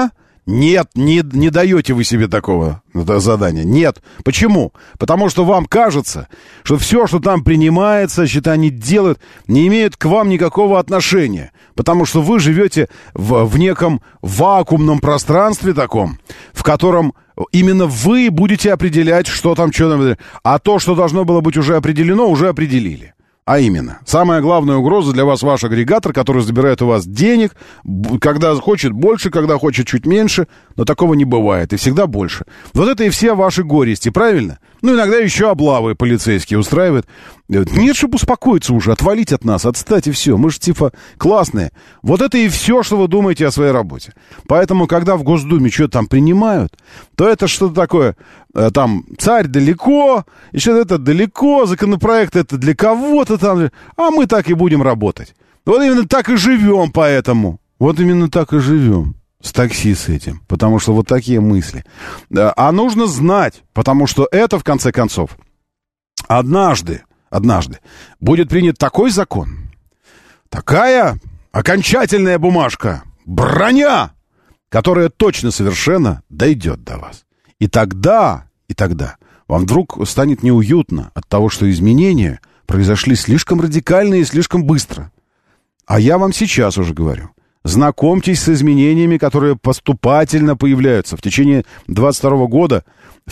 Нет, не даете вы себе такого задания. Нет. Почему? Потому что вам кажется, что все, что там принимается, что они делают, не имеет к вам никакого отношения. Потому что вы живете в неком вакуумном пространстве таком, в котором именно вы будете определять, что там, что там. А то, что должно было быть уже определено, уже определили. А именно, самая главная угроза для вас ваш агрегатор, который забирает у вас денег, когда хочет больше, когда хочет чуть меньше, но такого не бывает, и всегда больше. Вот это и все ваши горести, правильно? Ну, иногда еще облавы полицейские устраивают. Нет, чтобы успокоиться уже, отвалить от нас, отстать и все. Мы же типа классные. Вот это и все, что вы думаете о своей работе. Поэтому, когда в Госдуме что-то там принимают, то это что-то такое, там, царь далеко, еще это далеко, законопроект это для кого-то там, а мы так и будем работать. Вот именно так и живем поэтому. Вот именно так и живем. С такси с этим, потому что вот такие мысли. А нужно знать, потому что это, в конце концов, однажды будет принят такой закон, такая окончательная бумажка, броня, которая точно совершенно дойдет до вас. И тогда вам вдруг станет неуютно от того, что изменения произошли слишком радикально и слишком быстро. А я вам сейчас уже говорю. Знакомьтесь с изменениями, которые поступательно появляются в течение 22 года.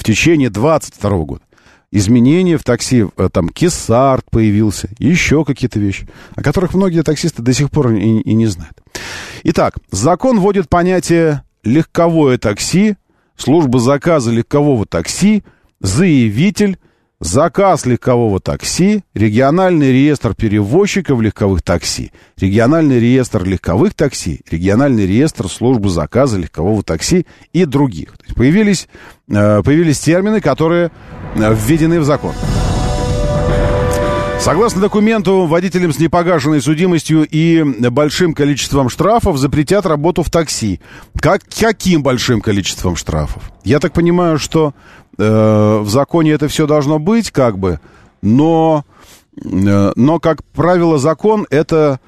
Изменения в такси, там, Кесарт появился, еще какие-то вещи, о которых многие таксисты до сих пор и не знают. Итак, закон вводит понятие легковое такси, служба заказа легкового такси, заявитель, заказ легкового такси, региональный реестр перевозчиков легковых такси, региональный реестр легковых такси, региональный реестр службы заказа легкового такси и других. То есть появились термины, которые введены в закон. Согласно документу, водителям с непогашенной судимостью и большим количеством штрафов запретят работу в такси. Каким большим количеством штрафов? Я так понимаю, что в законе это все должно быть, как бы, но как правило, закон это...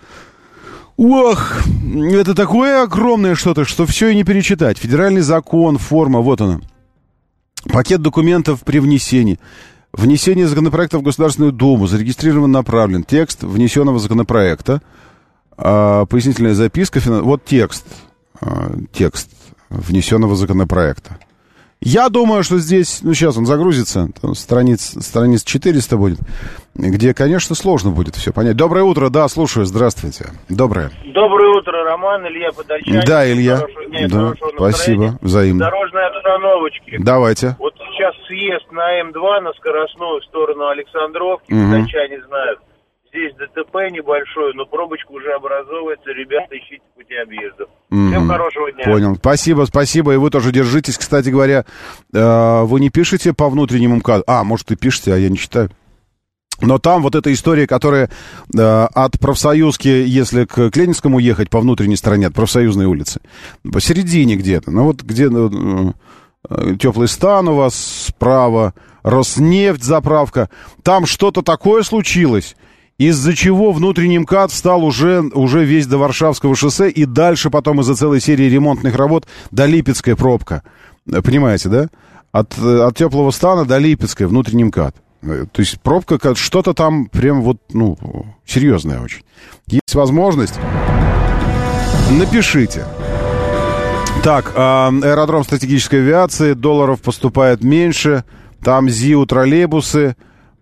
это такое огромное что-то, что все и не перечитать. Федеральный закон, форма, вот она. Пакет документов при внесении. Внесение законопроекта в Государственную Думу. Зарегистрирован, направлен. Текст внесенного законопроекта. Пояснительная записка. Вот текст внесенного законопроекта. Я думаю, что здесь, сейчас он загрузится, там страниц 400 будет, где, конечно, сложно будет все понять. Доброе утро, да, слушаю, здравствуйте. Доброе утро, Роман, Илья Подольчанин. Да, Илья. Хорошего дня, да, спасибо, взаимно. Дорожной обстановочки. Давайте. Вот сейчас съезд на М2 на скоростную в сторону Александровки, подольчане знают. Здесь ДТП небольшое, но пробочка уже образовывается. Ребята, ищите пути объездов. Всем хорошего дня. Понял. Спасибо. И вы тоже держитесь. Кстати говоря, вы не пишете по внутреннему МКАДу? Может, и пишете, а я не читаю. Но там вот эта история, которая от Профсоюзки, если к Ленинскому ехать по внутренней стороне, от Профсоюзной улицы, посередине где-то. Ну вот где Теплый стан у вас справа, Роснефть заправка. Там что-то такое случилось, из-за чего внутренний МКАД встал уже весь до Варшавского шоссе, и дальше потом из-за целой серии ремонтных работ до Липецкая пробка. Понимаете, да? От Теплого стана до Липецкой внутренний МКАД. То есть пробка, что-то там прям вот, серьезное очень. Есть возможность? Напишите. Так, аэродром стратегической авиации, долларов поступает меньше, там ЗИУ троллейбусы.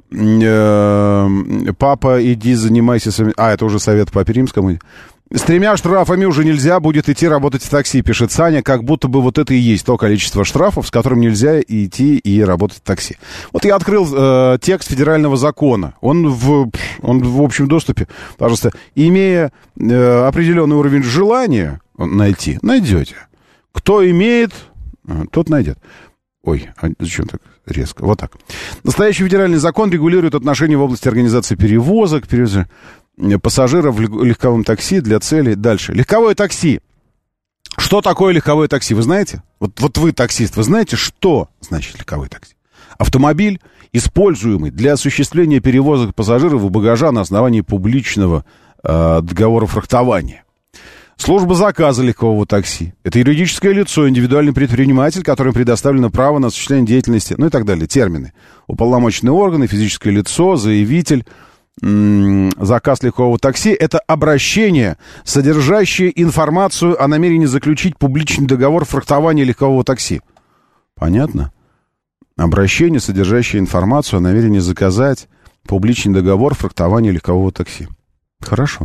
Папа, иди занимайся... это уже совет Папе Римскому. С 3 штрафами уже нельзя будет идти работать в такси, пишет Саня, как будто бы вот это и есть то количество штрафов, с которым нельзя идти и работать в такси. Вот я открыл текст федерального закона. Он в общем доступе. Пожалуйста, имея определенный уровень желания найти, найдете. Кто имеет, тот найдет. Зачем так резко? Вот так. Настоящий федеральный закон регулирует отношения в области организации перевозок, пассажиров в легковом такси для целей. Дальше. Легковое такси. Что такое легковое такси? Вы знаете? Вот вы таксист, вы знаете, что значит легковое такси? Автомобиль, используемый для осуществления перевозок пассажиров и багажа на основании публичного договора фрахтования. Служба заказа легкового такси. Это юридическое лицо, индивидуальный предприниматель, которому предоставлено право на осуществление деятельности, ну и так далее. Термины. Уполномоченные органы, физическое лицо, заявитель. Заказ легкового такси — это обращение, содержащее информацию о намерении заключить публичный договор фрахтования легкового такси. Понятно? Обращение, содержащее информацию о намерении заказать публичный договор фрахтования легкового такси. Хорошо.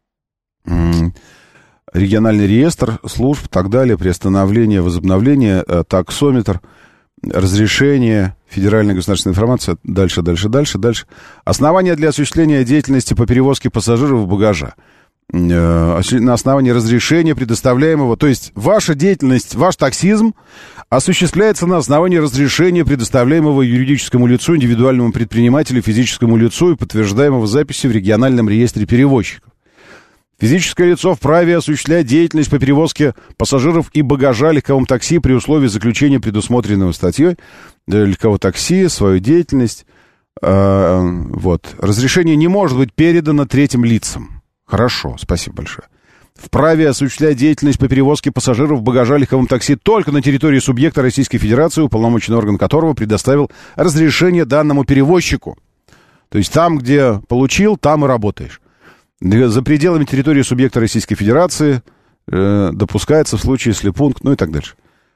Региональный реестр служб и так далее, приостановление, возобновление, таксометр, разрешение, федеральная государственная информация, дальше. Основания для осуществления деятельности по перевозке пассажиров и багажа. На основании разрешения, предоставляемого, то есть ваша деятельность, ваш таксизм осуществляется на основании разрешения, предоставляемого юридическому лицу, индивидуальному предпринимателю, физическому лицу и подтверждаемого записью в региональном реестре перевозчиков. Физическое лицо вправе осуществлять деятельность по перевозке пассажиров и багажа легковым такси при условии заключения предусмотренного статьей легкового такси, свою деятельность. Вот. Разрешение не может быть передано третьим лицам. Хорошо, спасибо большое. Вправе осуществлять деятельность по перевозке пассажиров, багажа легковым такси только на территории субъекта Российской Федерации, уполномоченный орган которого предоставил разрешение данному перевозчику. То есть там, где получил, там и работаешь. За пределами территории субъекта Российской Федерации допускается в случае, если пункт, ну и так дальше.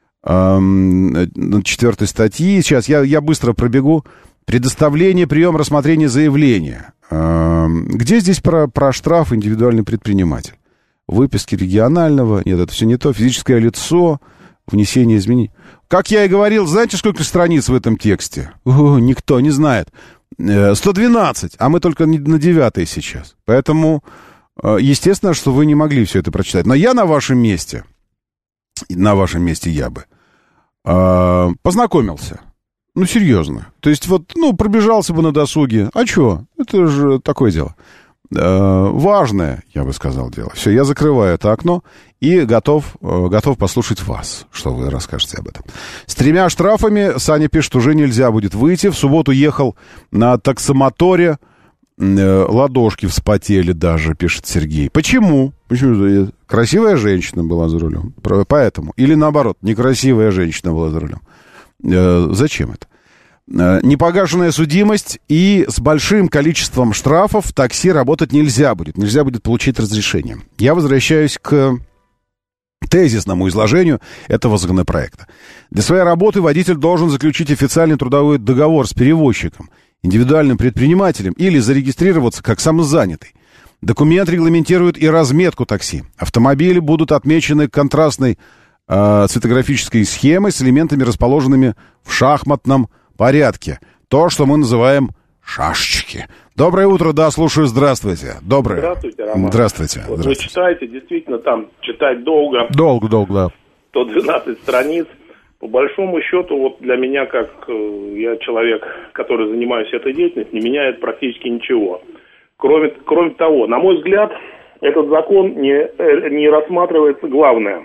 4 статьи, сейчас я быстро пробегу. Предоставление, прием, рассмотрение заявления. Где здесь про штраф индивидуальный предприниматель? Выписки регионального, нет, это все не то, физическое лицо, внесение изменений. Как я и говорил, знаете, сколько страниц в этом тексте? Никто не знает. 112, а мы только на 9 сейчас. Поэтому, естественно, что вы не могли все это прочитать. Но я на вашем месте я бы познакомился. Ну, серьезно. То есть вот, пробежался бы на досуге. А что? Это же такое дело. Важное, я бы сказал, дело. Все, я закрываю это окно и готов послушать вас, что вы расскажете об этом. С 3 штрафами, Саня пишет, уже нельзя будет выйти. В субботу ехал на таксомоторе, ладошки вспотели даже, пишет Сергей. Почему? Почему? Красивая женщина была за рулем. Поэтому. Или наоборот, некрасивая женщина была за рулем. Зачем это? Непогашенная судимость, и с большим количеством штрафов в такси работать нельзя будет. Нельзя будет получить разрешение. Я возвращаюсь к тезисному изложению этого законопроекта. Для своей работы водитель должен заключить официальный трудовой договор с перевозчиком, индивидуальным предпринимателем или зарегистрироваться как самозанятый. Документ регламентирует и разметку такси. Автомобили будут отмечены контрастной цветографической схемой с элементами, расположенными в шахматном порядке. То, что мы называем шашечки. Доброе утро, да, слушаю, здравствуйте. Доброе. Здравствуйте, Роман. Здравствуйте. Вот Здравствуйте. вы читаете, действительно, там читать долго. Долго, да. 112 страниц. По большому счету, вот для меня, как я человек, который занимаюсь этой деятельностью, не меняет практически ничего. Кроме того, на мой взгляд, этот закон не рассматривается главное,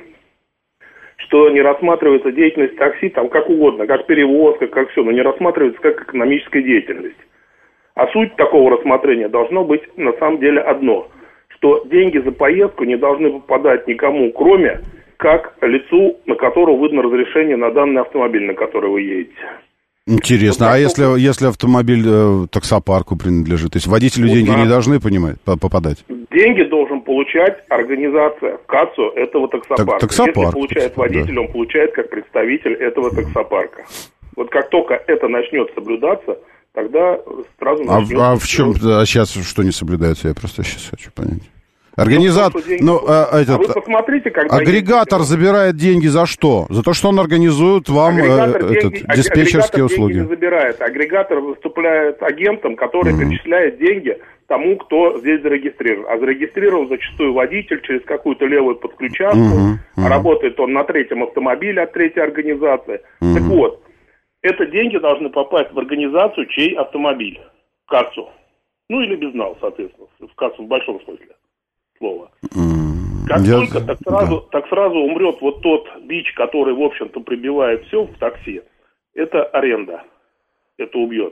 что не рассматривается деятельность такси там как угодно, как перевозка, как все, но не рассматривается как экономическая деятельность. А суть такого рассмотрения должно быть на самом деле одно, что деньги за поездку не должны попадать никому, кроме как лицу, на которого выдано разрешение на данный автомобиль, на который вы едете. Интересно, вот, а если автомобиль таксопарку принадлежит? То есть водителю вот деньги не должны попадать? Деньги должен получать организация в кассу этого таксопарка. Таксопарк. Если получает водитель, да, он получает как представитель этого таксопарка. Вот как только это начнет соблюдаться, тогда сразу начнется... А в чем сейчас что не соблюдается? Я просто сейчас хочу понять. Организатор, вы посмотрите, когда агрегатор забирает деньги за что? За то, что он организует вам диспетчерские услуги. Деньги не забирает. Агрегатор выступает агентом, который перечисляет деньги тому, кто здесь зарегистрирован. А зарегистрирован зачастую водитель через какую-то левую подключаску. Работает он на 3-м автомобиле от 3-й организации. Так вот, это деньги должны попасть в организацию, чей автомобиль. В кассу. Ну или безнал, соответственно. В кассу в большом смысле слова. Как только так сразу умрет вот тот бич, который, в общем-то, прибивает все в такси, это аренда. Это убьет.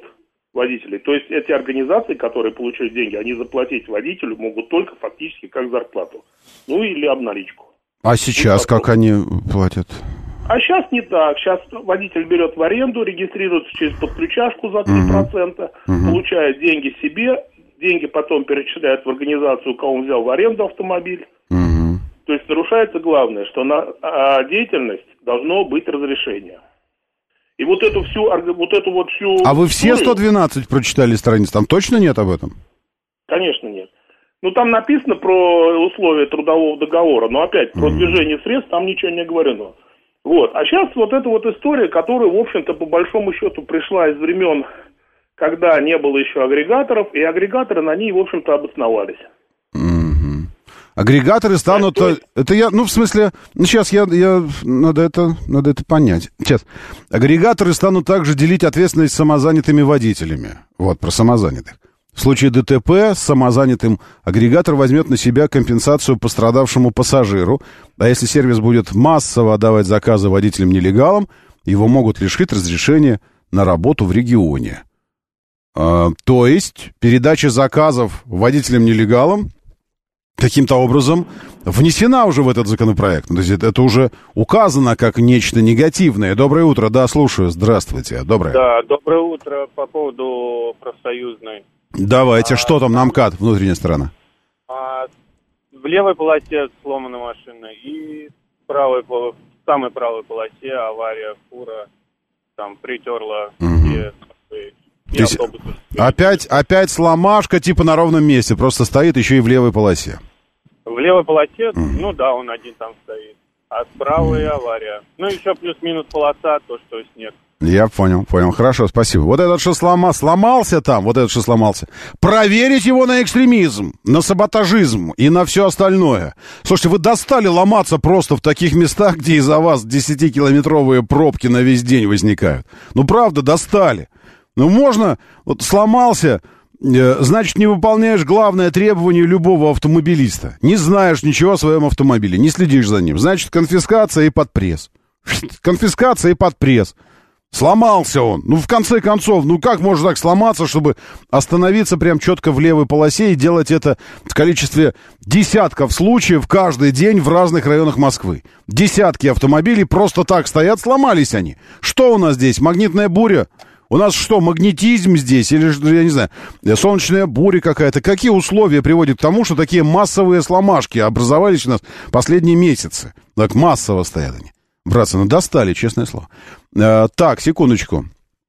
водителей. То есть эти организации, которые получают деньги, они заплатить водителю могут только фактически как зарплату. Ну или обналичку. А сейчас как они платят? А сейчас не так. Сейчас водитель берет в аренду, регистрируется через подключашку за 3%, получает деньги себе, деньги потом перечисляют в организацию, у кого он взял в аренду автомобиль. То есть нарушается главное, что на деятельность должно быть разрешение. И вот эту всю... А вы все 112 прочитали страниц? Там точно нет об этом? Конечно нет. Ну, там написано про условия трудового договора, но опять про движение средств там ничего не говорено. Вот. А сейчас вот эта вот история, которая, в общем-то, по большому счету пришла из времен, когда не было еще агрегаторов, и агрегаторы на ней, в общем-то, обосновались. Агрегаторы станут... Это я... Ну, в смысле... Ну, сейчас надо это понять. Сейчас. Агрегаторы станут также делить ответственность с самозанятыми водителями. Вот, про самозанятых. В случае ДТП самозанятым агрегатор возьмет на себя компенсацию пострадавшему пассажиру. А если сервис будет массово отдавать заказы водителям-нелегалам, его могут лишить разрешения на работу в регионе. То есть передача заказов водителям-нелегалам каким-то образом внесена уже в этот законопроект. То есть это уже указано как нечто негативное. Доброе утро, да, слушаю. Здравствуйте, доброе. Да, доброе утро. По поводу профсоюзной. Давайте, что там на МКАД, внутренняя сторона? В левой полосе сломана машина и в самой правой полосе авария, фура там притерла все автобусы. Опять сломашка типа на ровном месте, просто стоит еще и в левой полосе. В левой полосе, ну да, он один там стоит. А справа авария. Ну еще плюс-минус полоса, то что снег. Я понял, хорошо, спасибо. Вот этот, что сломался там, проверить его на экстремизм, на саботажизм и на все остальное. Слушайте, вы достали ломаться просто в таких местах, где из-за вас 10-километровые пробки на весь день возникают. Ну, правда, достали. Ну, можно, вот сломался, значит, не выполняешь главное требование любого автомобилиста. Не знаешь ничего о своем автомобиле, не следишь за ним. Значит, конфискация и под пресс. Конфискация и под пресс. Сломался он. Ну, в конце концов, ну как можно так сломаться, чтобы остановиться прям четко в левой полосе и делать это в количестве десятков случаев каждый день в разных районах Москвы? Десятки автомобилей просто так стоят, сломались они. Что у нас здесь? Магнитная буря? У нас что, магнетизм здесь? Или, я не знаю, солнечная буря какая-то? Какие условия приводят к тому, что такие массовые сломашки образовались у нас последние месяцы? Так массово стоят они. Братцы, ну достали, честное слово. Так, секундочку.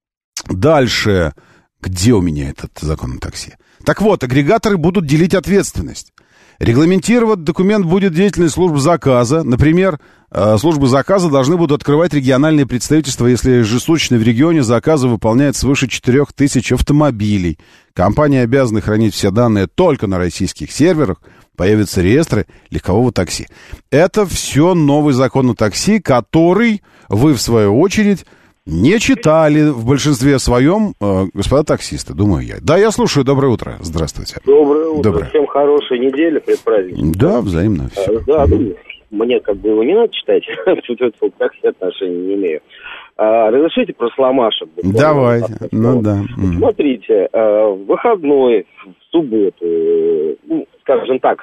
Дальше. Где у меня этот закон о такси? Так вот, агрегаторы будут делить ответственность. Регламентировать документ будет деятельность служб заказа. Например, службы заказа должны будут открывать региональные представительства, если ежесуточно в регионе заказы выполняют свыше 4000 автомобилей. Компании обязаны хранить все данные только на российских серверах. Появятся реестры легкового такси. Это все новый закон о такси, который вы, в свою очередь, не читали в большинстве своем, господа таксисты, думаю я. Да, я слушаю. Доброе утро. Здравствуйте. Доброе утро. Всем хорошей недели, предпраздничной. Да, взаимно. Все. Да, мне как бы его не надо читать. Тут к такси отношения не имею. Разрешите про сломашек? Давайте. Ну да. Смотрите, в выходной, в субботу, скажем так,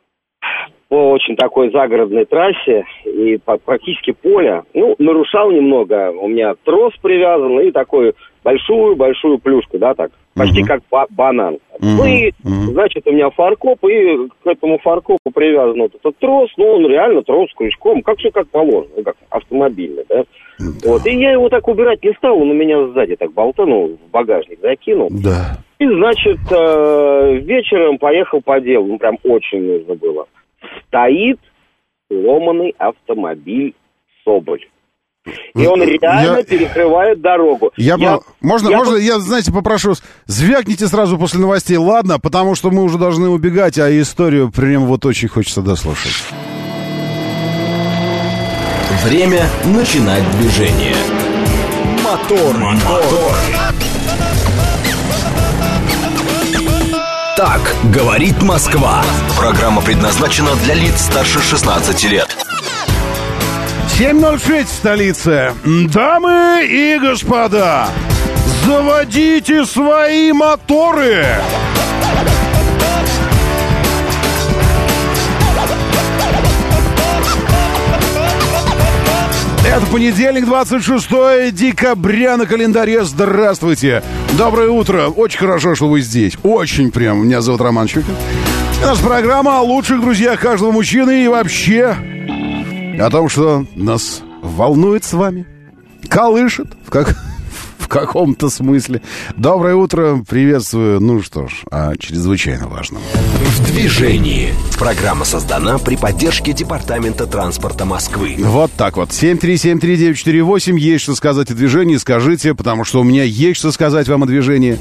по очень такой загородной трассе и практически поля, нарушал немного, у меня трос привязан и такую большую плюшку, да, так, почти как банан. Значит, у меня фаркоп, и к этому фаркопу привязан вот этот трос, он реально трос с крючком, как все как положено, как автомобильный, да. Вот, и я его так убирать не стал, он у меня сзади так болтанул, в багажник закинул. Да. И, значит, вечером поехал по делу, прям очень нужно было. Стоит сломанный автомобиль «Соболь». И он реально перекрывает дорогу. Можно, я, знаете, попрошу вас, звякните сразу после новостей, ладно? Потому что мы уже должны убегать, а историю прям вот очень хочется дослушать. Время начинать движение. Мотор. Так говорит Москва. Программа предназначена для лиц старше 16 лет. 7:06 в столице. Дамы и господа, Заводите свои моторы! Это понедельник, 26 декабря на календаре. Здравствуйте! Доброе утро! Очень хорошо, что вы здесь. Очень прям. Меня зовут Роман Щукин. Наша программа о лучших друзьях каждого мужчины и вообще о том, что нас волнует с вами, колышет в каком-то смысле. Доброе утро, приветствую. Ну что ж, чрезвычайно важно. В движении. Программа создана при поддержке Департамента транспорта Москвы. Вот так вот. 7373948. Есть что сказать о движении, скажите, потому что у меня есть что сказать вам о движении.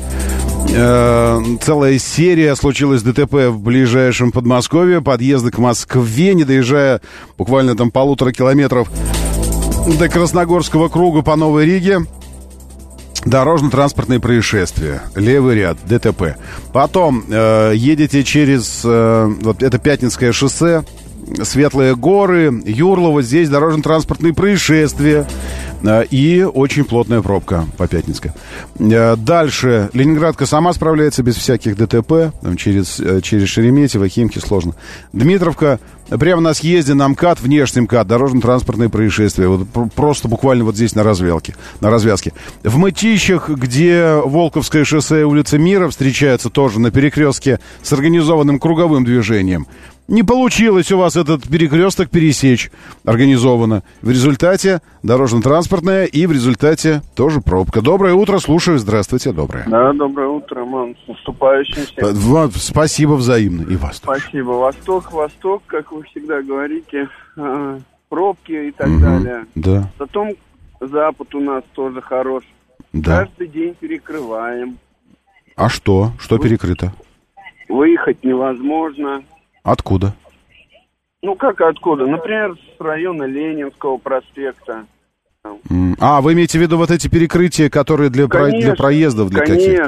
Целая серия случилась ДТП в ближайшем Подмосковье. Подъезды к Москве, не доезжая буквально там 1,5 километров до Красногорского круга по Новой Риге. Дорожно-транспортные происшествия. Левый ряд, ДТП. Потом едете через... вот это Пятницкое шоссе, Светлые горы, Юрлово. Здесь дорожно-транспортные происшествия. И очень плотная пробка по Пятницкой. Дальше. Ленинградка сама справляется без всяких ДТП. Там через Шереметьево, Химки сложно. Дмитровка. Прямо на съезде на МКАД, внешний МКАД, дорожно-транспортные происшествия. Вот просто буквально вот здесь на развязке. В Мытищах, где Волковское шоссе и улица Мира встречаются тоже на перекрестке с организованным круговым движением. Не получилось у вас этот перекресток пересечь организованно. В результате дорожно-транспортная и в результате тоже пробка. Доброе утро, слушаю, здравствуйте, доброе. Да, доброе утро, Роман, с наступающим всем. Спасибо взаимно, и вас тоже. Спасибо. Восток, как вы всегда говорите, пробки и так далее. Да. Потом Запад у нас тоже хорош. Да. Каждый день перекрываем. А что? Что перекрыто? Выехать невозможно. Откуда? Ну, как откуда? Например, с района Ленинского проспекта. Вы имеете в виду вот эти перекрытия, которые для проездов для каких-то?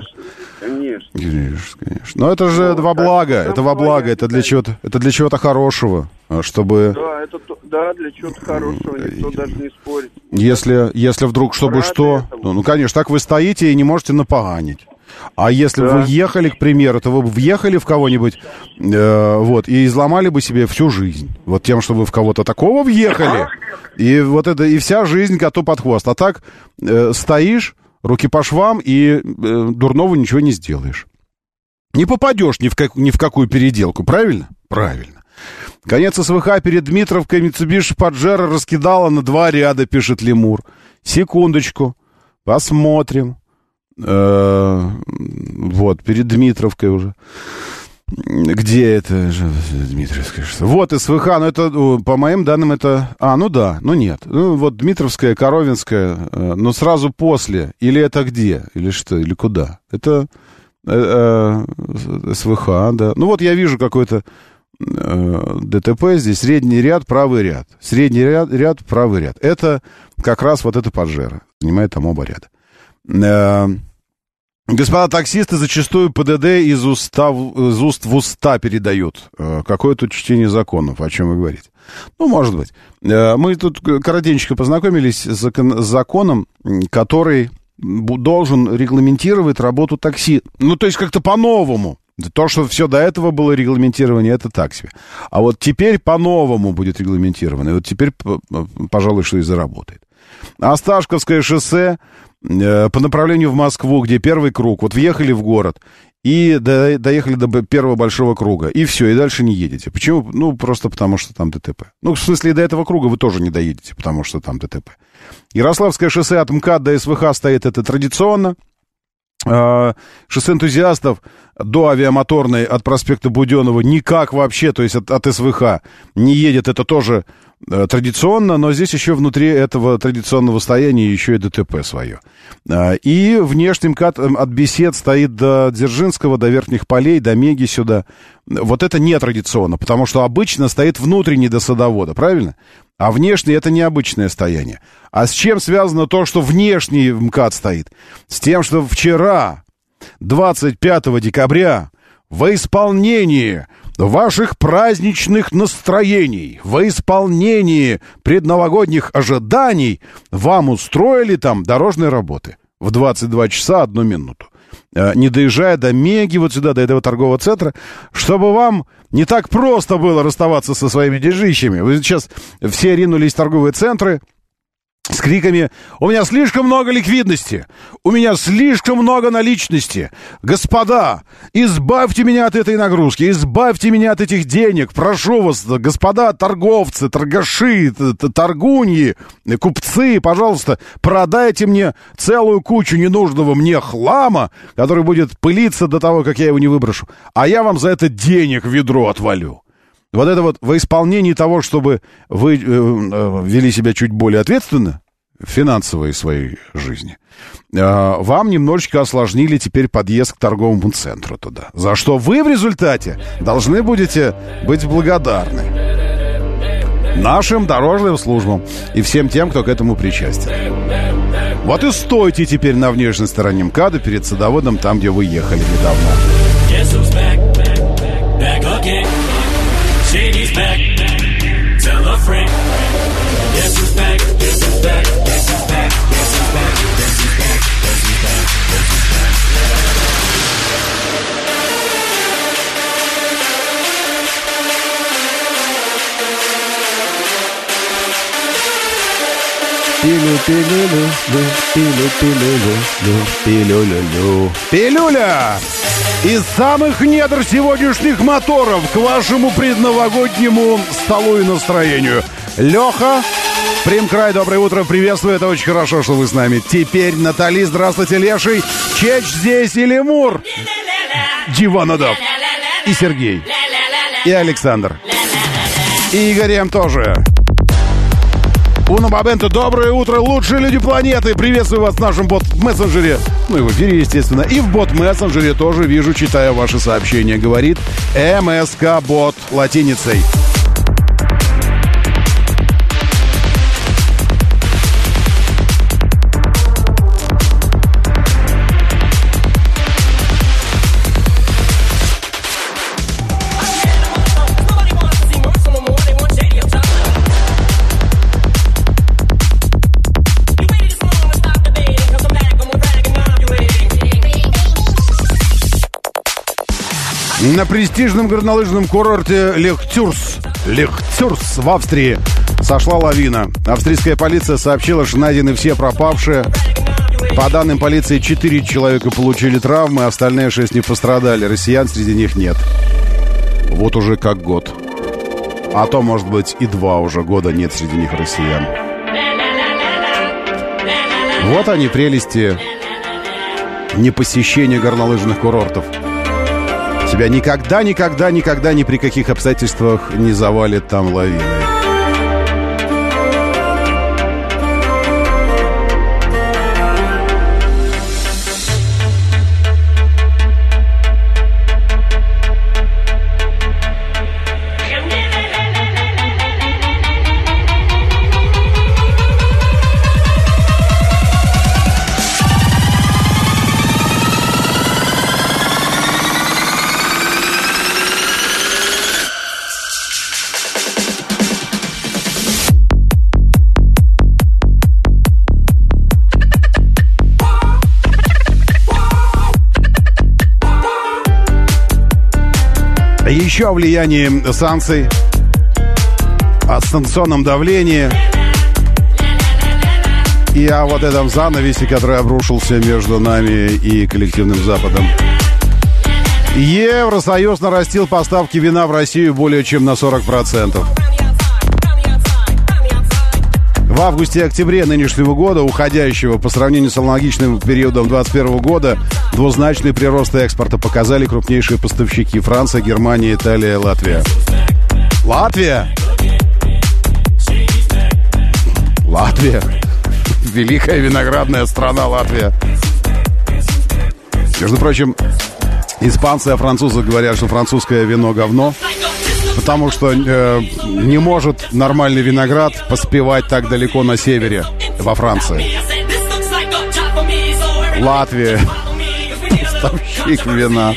Конечно. Но это же во благо, это для чего-то хорошего, чтобы... Да, для чего-то хорошего, никто даже не спорит. Если вдруг, чтобы что... Ну, конечно, так вы стоите и не можете напоганить. А если бы вы ехали, к примеру, то вы бы въехали в кого-нибудь, и изломали бы себе всю жизнь. Вот тем, что вы в кого-то такого въехали, и вот это, и вся жизнь коту под хвост. А так стоишь, руки по швам, и дурного ничего не сделаешь. Не попадешь ни в какую переделку, правильно? Правильно. Конец СВХ перед Дмитровкой Mitsubishi Pajero раскидала на 2 ряда, пишет Лемур. Секундочку, посмотрим. Вот, перед Дмитровкой уже. Где это? Дмитровская. Вот СВХ, но это, по моим данным, это... нет. Вот Дмитровская, Коровинская, но сразу после. Или это где? Или что? Или куда? Это СВХ, да. Ну вот я вижу какой-то ДТП здесь. Средний ряд, правый ряд. Средний ряд, правый ряд. Это как раз вот это Pajero. Занимает там оба ряда. Господа таксисты зачастую ПДД из уст в уста передают. Какое тут чтение законов, о чем вы говорите? Ну, может быть. Мы тут коротенько познакомились с законом, который должен регламентировать работу такси. Ну, то есть как-то по-новому. То, что все до этого было регламентирование, это так себе. А вот теперь по-новому будет регламентировано. И вот теперь, пожалуй, что и заработает. Осташковское шоссе по направлению в Москву, где первый круг. Вот въехали в город и доехали до первого большого круга. И все, и дальше не едете. Почему? Ну, просто потому, что там ДТП. Ну, в смысле, и до этого круга вы тоже не доедете, потому что там ДТП. Ярославское шоссе от МКАД до СВХ стоит это традиционно. Шоссе энтузиастов до Авиамоторной от проспекта Буденова никак вообще, то есть от СВХ не едет, это тоже традиционно, но здесь еще внутри этого традиционного стояния еще и ДТП свое. И внешний МКАД от Бесед стоит до Дзержинского, до Верхних Полей, до Меги сюда. Вот это не традиционно, потому что обычно стоит внутренний до Садовода, правильно? А внешний — это необычное стояние. А с чем связано то, что внешний МКАД стоит? С тем, что вчера, 25 декабря, во исполнении ваших праздничных настроений, во исполнении предновогодних ожиданий вам устроили там дорожные работы. в 22 часа 1 минуту. Не доезжая до Меги, вот сюда, до этого торгового центра, чтобы вам не так просто было расставаться со своими деньжищами. Вы сейчас все ринулись в торговые центры с криками: «У меня слишком много ликвидности! У меня слишком много наличности! Господа, избавьте меня от этой нагрузки! Избавьте меня от этих денег! Прошу вас, господа торговцы, торгаши, торгуньи, купцы, пожалуйста, продайте мне целую кучу ненужного мне хлама, который будет пылиться до того, как я его не выброшу, а я вам за это денег в ведро отвалю». Вот это вот во исполнении того, чтобы вы вели себя чуть более ответственно в финансовой своей жизни, вам немножечко осложнили теперь подъезд к торговому центру туда. За что вы в результате должны будете быть благодарны нашим дорожным службам и всем тем, кто к этому причастен. Вот и стойте теперь на внешней стороне МКАДа перед садоводом, там, где вы ехали недавно. Shady's back, tell a friend. Yes, he's back, yes, he's back, yes, he's back, yes, he's back, yes, he's back, yes, he's back, yes, he's back. Пилюля! Из самых недр сегодняшних моторов к вашему предновогоднему столу и настроению. Леха, Примкрай, доброе утро, приветствую, это очень хорошо, что вы с нами. Теперь Натали, здравствуйте, Леший, Чеч здесь и Лемур, Диванодов, и Сергей, и Александр, и Игорь М. тоже. Уна Бабенто, доброе утро, лучшие люди планеты. Приветствую вас в нашем бот-мессенджере. Ну и в эфире, естественно. И в бот-мессенджере тоже вижу, читаю ваши сообщения. Говорит МСК-бот латиницей. На престижном горнолыжном курорте Лехтюрс в Австрии сошла лавина. Австрийская полиция сообщила, что найдены все пропавшие. По данным полиции, 4 человека получили травмы, остальные 6 не пострадали. Россиян среди них нет. Вот уже как год. А то, может быть, и 2 уже года нет среди них россиян. Вот они, прелести непосещения горнолыжных курортов. Тебя никогда ни при каких обстоятельствах не завалит там лавиной. Еще о влиянии санкций, о санкционном давлении и о вот этом занавесе, который обрушился между нами и коллективным Западом. Евросоюз нарастил поставки вина в Россию более чем на 40%. В августе и октябре нынешнего года, уходящего по сравнению с аналогичным периодом 2021 года, двузначный прирост экспорта показали крупнейшие поставщики: Франция, Германия, Италия, Латвия. Латвия. Великая виноградная страна Латвия. Между прочим, испанцы о французах говорят, что французское вино говно, потому что не может нормальный виноград поспевать так далеко на севере, во Франции. Латвия. Поставщик вина.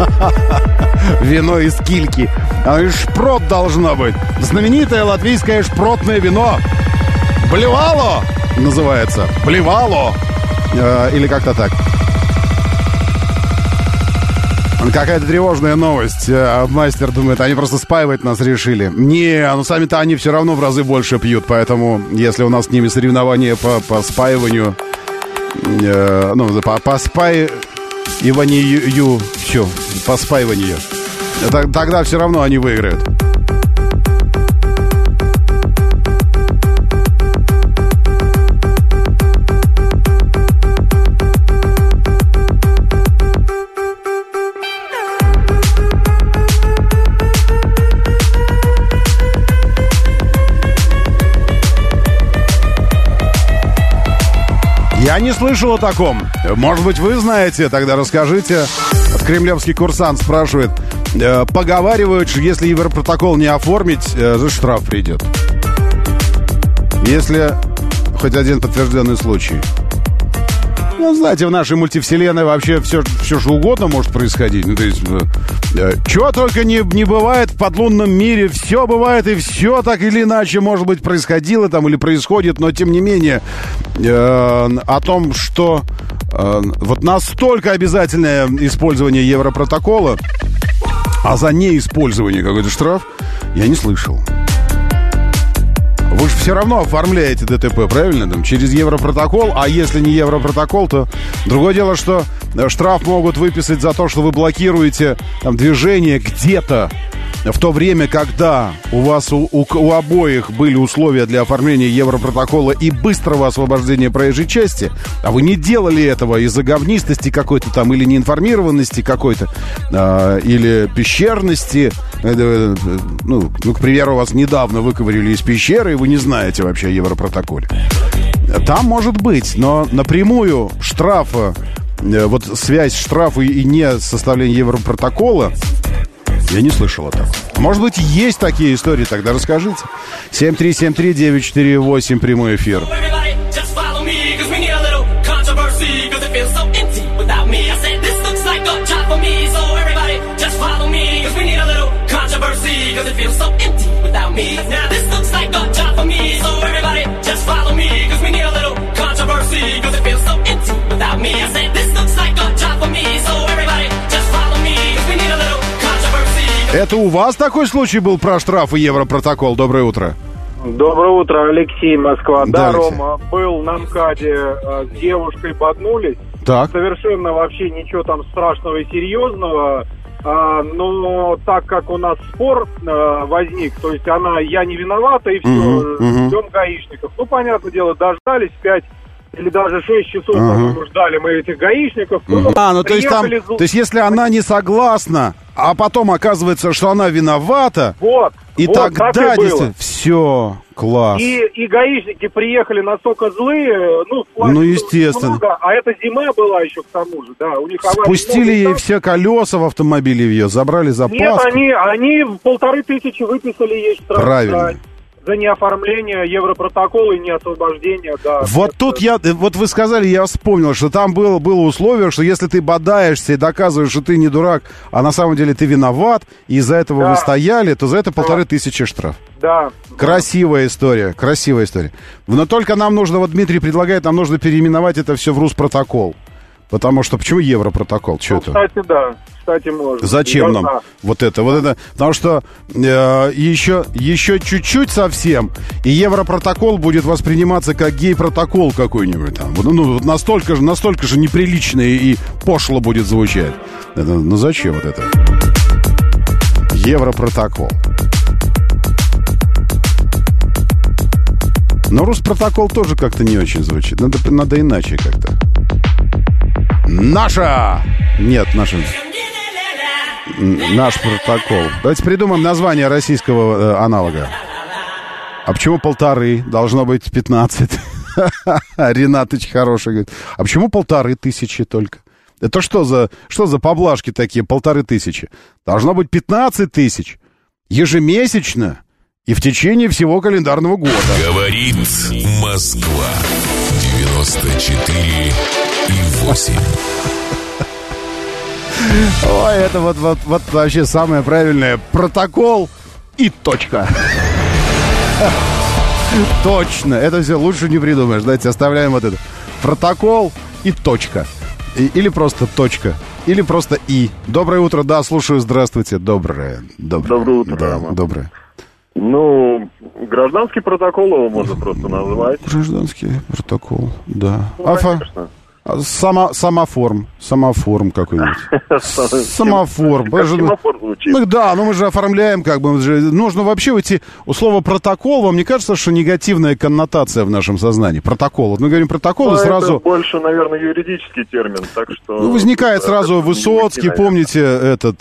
Вино из кильки. А шпрот должно быть. Знаменитое латвийское шпротное вино. Блевало называется. Блевало. Или как-то так. Какая-то тревожная новость. Мастер думает, они просто спаивать нас решили. Не, ну сами-то они все равно в разы больше пьют. Поэтому, если у нас с ними соревнования по спаиванию, по спаиванию, все, по спаиванию, тогда все равно они выиграют. Я не слышал о таком. Может быть, вы знаете, тогда расскажите. Кремлевский курсант спрашивает. Поговаривают, что если Европротокол не оформить, за штраф придет. Если хоть один подтвержденный случай. Ну, знаете, в нашей мультивселенной вообще все что угодно может происходить. Ну, то есть, чего только не бывает в подлунном мире. Все бывает, и все так или иначе, может быть, происходило там или происходит. Но, тем не менее, о том, что вот настолько обязательное использование Европротокола, а за неиспользование какой-то штраф, я не слышал. Вы же все равно оформляете ДТП, правильно? Там, через Европротокол, а если не Европротокол, то другое дело, что штраф могут выписать за то, что вы блокируете там, движение где-то в то время, когда у вас у обоих были условия для оформления Европротокола и быстрого освобождения проезжей части, а вы не делали этого из-за говнистости какой-то там или неинформированности какой-то, или пещерности. Ну, к примеру, вас недавно выковырили из пещеры, и вы не знаете вообще о Европротоколе. Там может быть, но напрямую штрафа, вот связь штрафа и не составления Европротокола, я не слышал о таком. Может быть, есть такие истории, тогда расскажите. 7373948, прямой эфир. Это у вас такой случай был про штраф и Европротокол? Доброе утро. Доброе утро, Алексей, Москва. Да, Алексей. Рома, был на МКАДе, с девушкой боднулись. Так. Совершенно вообще ничего там страшного и серьезного. Но так как у нас спор возник, то есть я не виновата, и все, ждем гаишников. Ну, понятное дело, дождались 5 или даже 6 часов, по-моему, ждали мы этих гаишников. Ну, то есть там, то есть если она не согласна, а потом оказывается, что она виновата, и тогда действительно все, класс. И гаишники приехали настолько злые, ну естественно. Много, а это зима была еще к тому же, да. У них спустили ей все колеса в автомобиле ее, забрали запас. Нет, они 1500 выписали ей штраф. Правильно. За неоформление Европротокола и неосвобождение, да. Вот тут вот вы сказали, я вспомнил, что там было условие, что если ты бодаешься и доказываешь, что ты не дурак, а на самом деле ты виноват, и из-за этого вы стояли, то за это 1500 штраф. Да. Красивая история, красивая история. Но только нам нужно, вот Дмитрий предлагает, нам нужно переименовать это все в Руспротокол. Потому что, почему Европротокол? Что это? Кстати, да. Кстати, можно. Зачем нам вот это? Потому что еще чуть-чуть совсем, и Европротокол будет восприниматься как гей-протокол какой-нибудь там. Ну, настолько же неприлично и пошло будет звучать. Ну, зачем вот это? Европротокол. Но Руспротокол тоже как-то не очень звучит. Надо иначе как-то. Наша! Нет, наша... Наш протокол. Давайте придумаем название российского аналога. А почему 1500? Должно быть 15. Ренатыч хороший говорит. А почему 1500 только? Это что за поблажки такие, 1500? Должно быть 15 000 ежемесячно и в течение всего календарного года. Говорит Москва. 94,8. Ой, это вот вообще самое правильное. Протокол и точка. Точно. Это все лучше не придумаешь. Давайте оставляем вот это. Протокол и точка. Или просто точка. Или просто и. Доброе утро. Да, слушаю. Здравствуйте. Доброе. Доброе утро, да, Рома. доброе. Ну, гражданский протокол его можно просто назвать. Гражданский протокол, да. Ну, конечно. Самоформ какой-нибудь. Самоформ. Семафор звучит. Ну да, но мы же оформляем, как бы, нужно вообще уйти. У слова протокол, вам не кажется, что негативная коннотация в нашем сознании? Протокол. Вот мы говорим протокол, и сразу... Это больше, наверное, юридический термин, так что... Ну, возникает сразу Высоцкий, помните, этот,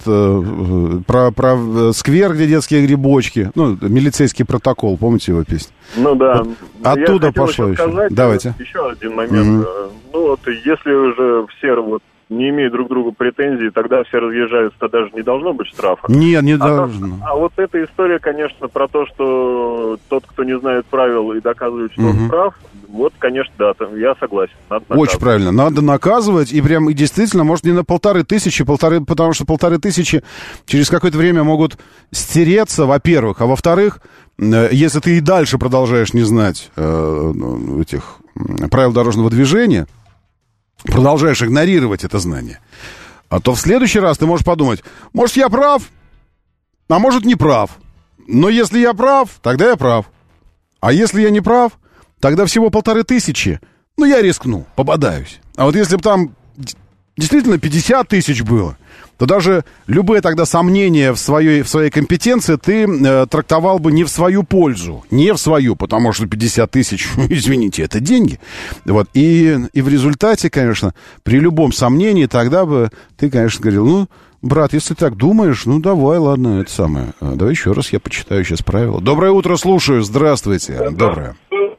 про сквер, где детские грибочки, ну, милицейский протокол, помните его песню? Ну да. Оттуда пошло еще. Сказать, давайте. Еще один момент. Ну вот, если уже все вот не имеют друг к другу претензий, тогда все разъезжаются, то даже не должно быть штрафа. Нет, не должно. А вот эта история, конечно, про то, что тот, кто не знает правил и доказывает, что он прав, вот, конечно, да, я согласен. Надо очень правильно, надо наказывать, и прям, и действительно, может, не на 1500, потому что 1500 через какое-то время могут стереться, во-первых, а во-вторых, если ты и дальше продолжаешь не знать этих правил дорожного движения, продолжаешь игнорировать это знание, то в следующий раз ты можешь подумать, может, я прав, а может, не прав. Но если я прав, тогда я прав. А если я не прав, тогда всего 1500, ну, я рискну, пободаюсь. А вот если бы там действительно 50 тысяч было, то даже любые тогда сомнения в своей компетенции ты трактовал бы не в свою пользу. Не в свою, потому что 50 тысяч, извините, это деньги. Вот. И в результате, конечно, при любом сомнении тогда бы ты, конечно, говорил, ну, брат, если ты так думаешь, ну, давай, ладно, это самое. Давай еще раз я почитаю сейчас правила. Доброе утро, слушаю. Здравствуйте. Доброе.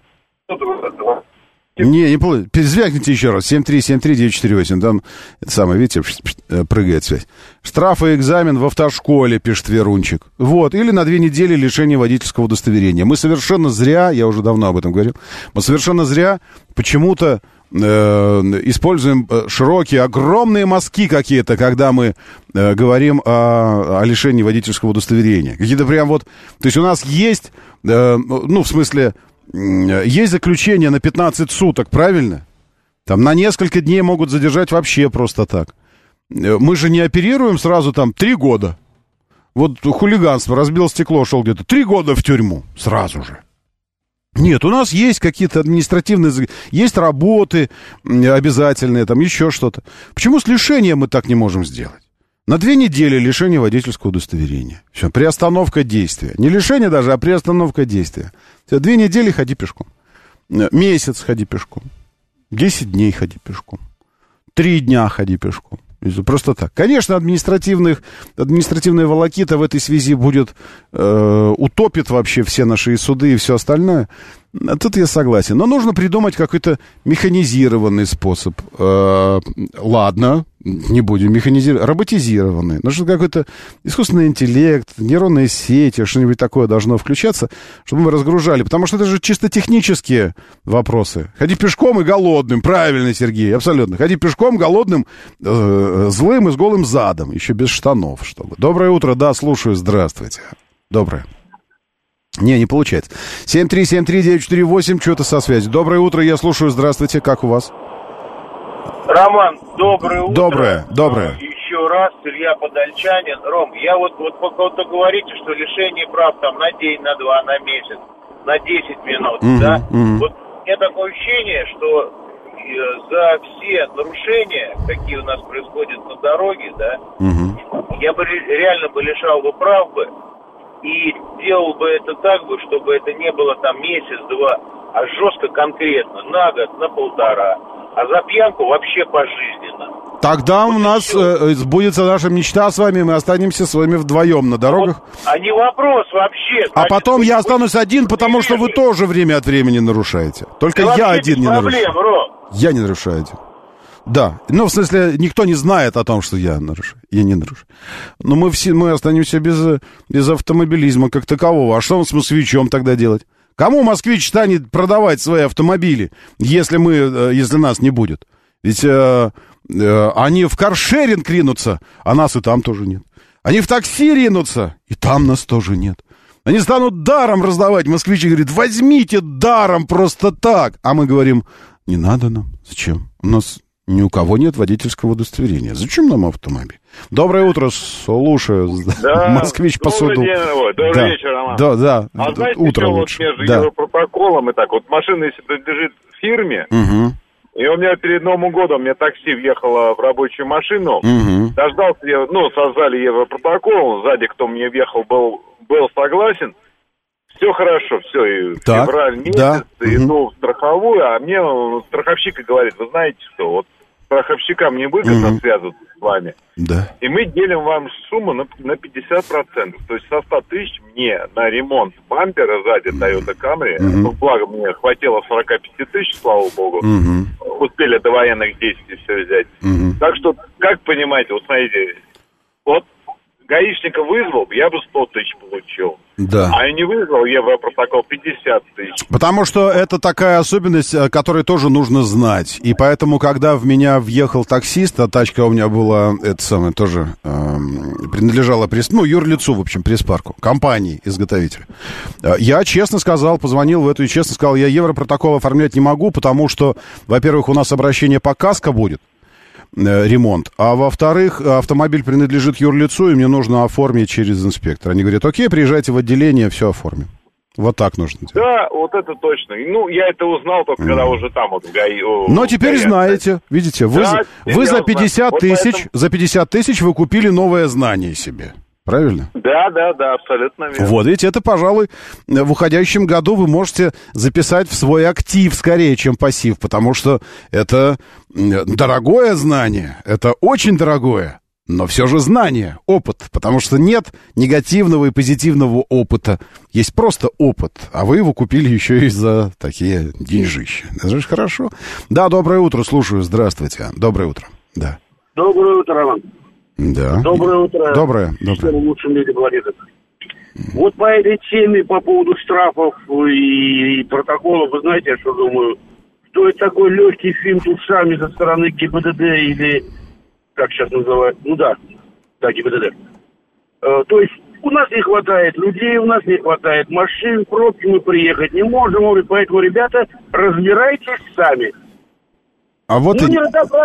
Не звякните еще раз. 7373948. Там это самое, видите, прыгает связь. Штраф и экзамен в автошколе, пишет Верунчик. Вот. Или на 2 недели лишения водительского удостоверения. Мы совершенно зря, я уже давно об этом говорил, мы совершенно зря почему-то используем широкие, огромные мазки какие-то, когда мы говорим о лишении водительского удостоверения. Какие-то прям вот... То есть у нас есть, ну, в смысле... Есть заключение на 15 суток, правильно? Там на несколько дней могут задержать вообще просто так. Мы же не оперируем сразу там 3 года. Вот хулиганство, разбил стекло, шел где-то 3 года в тюрьму сразу же. Нет, у нас есть какие-то административные... Есть работы обязательные, там еще что-то. Почему с лишением мы так не можем сделать? На 2 недели лишение водительского удостоверения. Все, приостановка действия. Не лишение даже, а приостановка действия. 2 недели ходи пешком. Месяц ходи пешком. 10 дней ходи пешком. 3 дня ходи пешком. Просто так. Конечно, административная волокита в этой связи будет утопит вообще все наши суды и все остальное. Тут я согласен. Но нужно придумать какой-то механизированный способ. Ладно, не будем механизировать. Роботизированный. Нужно какой-то искусственный интеллект, нейронные сети, что-нибудь такое должно включаться, чтобы мы разгружали. Потому что это же чисто технические вопросы. Ходи пешком и голодным. Правильно, Сергей, абсолютно. Ходи пешком, голодным, злым и с голым задом. Еще без штанов, чтобы. Доброе утро, да, слушаю, здравствуйте. Доброе. Не получается. 7373948, что-то со связью. Доброе утро, я слушаю, здравствуйте, как у вас? Роман, доброе утро. Доброе. Еще раз, Илья Подольчанин. Ром, я вот пока вы говорите, что лишение прав там на день, на 2, на месяц, на 10 минут, да? Вот у меня такое ощущение, что за все нарушения, какие у нас происходят на дороге, да, я бы реально лишал бы прав бы, и делал бы это так бы, чтобы это не было там месяц-два, а жестко конкретно, на год, на 1,5. А за пьянку вообще пожизненно. Тогда вот у нас сбудется наша мечта с вами, мы останемся с вами вдвоем на дорогах. Вот, а не вопрос вообще. А потом я останусь один, потому что вы тоже время от времени нарушаете. Только я один не нарушаю. Я не нарушаю один. Да, ну, в смысле, никто не знает о том, что я нарушаю. Я не нарушаю. Но мы останемся без автомобилизма как такового. А что он с москвичом тогда делать? Кому москвич станет продавать свои автомобили, если нас не будет? Ведь Они в каршеринг ринутся, а нас и там тоже нет. Они в такси ринутся, и там нас тоже нет. Они станут даром раздавать. Москвичи говорят, возьмите даром просто так. А мы говорим, не надо нам. Зачем? У нас ни у кого нет водительского удостоверения. Зачем нам автомобиль? Доброе утро, слушаю. Да, Москвич по суду. Добрый вечер, Роман. Да. А знаете, утро что лучше. вот между Европротоколом и так, вот машина, если принадлежит фирме, и у меня перед Новым годом, у меня такси въехало в рабочую машину, дождался я, создали Европротокол, сзади, кто мне въехал, был согласен, все хорошо, все, и февраль месяц, иду в страховую, а мне страховщик говорит, вы знаете что, вот страховщикам невыгодно связываться с вами, и мы делим вам сумму на 50%, то есть со 100 тысяч мне на ремонт бампера сзади Toyota Camry, благо мне хватило 45 тысяч, слава богу, успели до военных действий все взять. Так что, как понимаете, вот смотрите, вот гаишника вызвал, я бы 100 тысяч получил. Да. А я не вызвал Европротокол 50 тысяч. Потому что это такая особенность, которую тоже нужно знать. И поэтому, когда в меня въехал таксист, а тачка у меня была, тоже принадлежала юрлицу, в общем, пресс-парку, компании-изготовителя. Я честно сказал, позвонил в эту и честно сказал, я Европротокол оформлять не могу, потому что, во-первых, у нас обращение по КАСКО будет, ремонт, а во-вторых, автомобиль принадлежит юрлицу, и мне нужно оформить через инспектора. Они говорят, окей, приезжайте в отделение, все оформим. Вот так нужно делать. Да, вот это точно. Я это узнал только когда уже там вот в ГАИ. Но теперь знаете, видите, вы за 50 тысяч, за 50 тысяч вы купили новое знание себе. Правильно? Да, абсолютно верно. Вот, видите, это, пожалуй, в уходящем году вы можете записать в свой актив скорее, чем пассив, потому что это дорогое знание, это очень дорогое, но все же знание, опыт, потому что нет негативного и позитивного опыта, есть просто опыт, а вы его купили еще и за такие деньжища. Это же хорошо. Да, доброе утро, слушаю, здравствуйте, доброе утро, да. Доброе утро, Роман. Да. Доброе утро. Доброе. Всем лучшим мире планеты. Вот по этой теме, по поводу штрафов и протоколов, вы знаете, я что думаю, что это такой легкий финт ушами со стороны ГИБДД или, как сейчас называют, ГИБДД. То есть у нас не хватает людей, у нас не хватает машин, пробки мы приехать не можем, поэтому, ребята, разбирайтесь сами. А вот нет.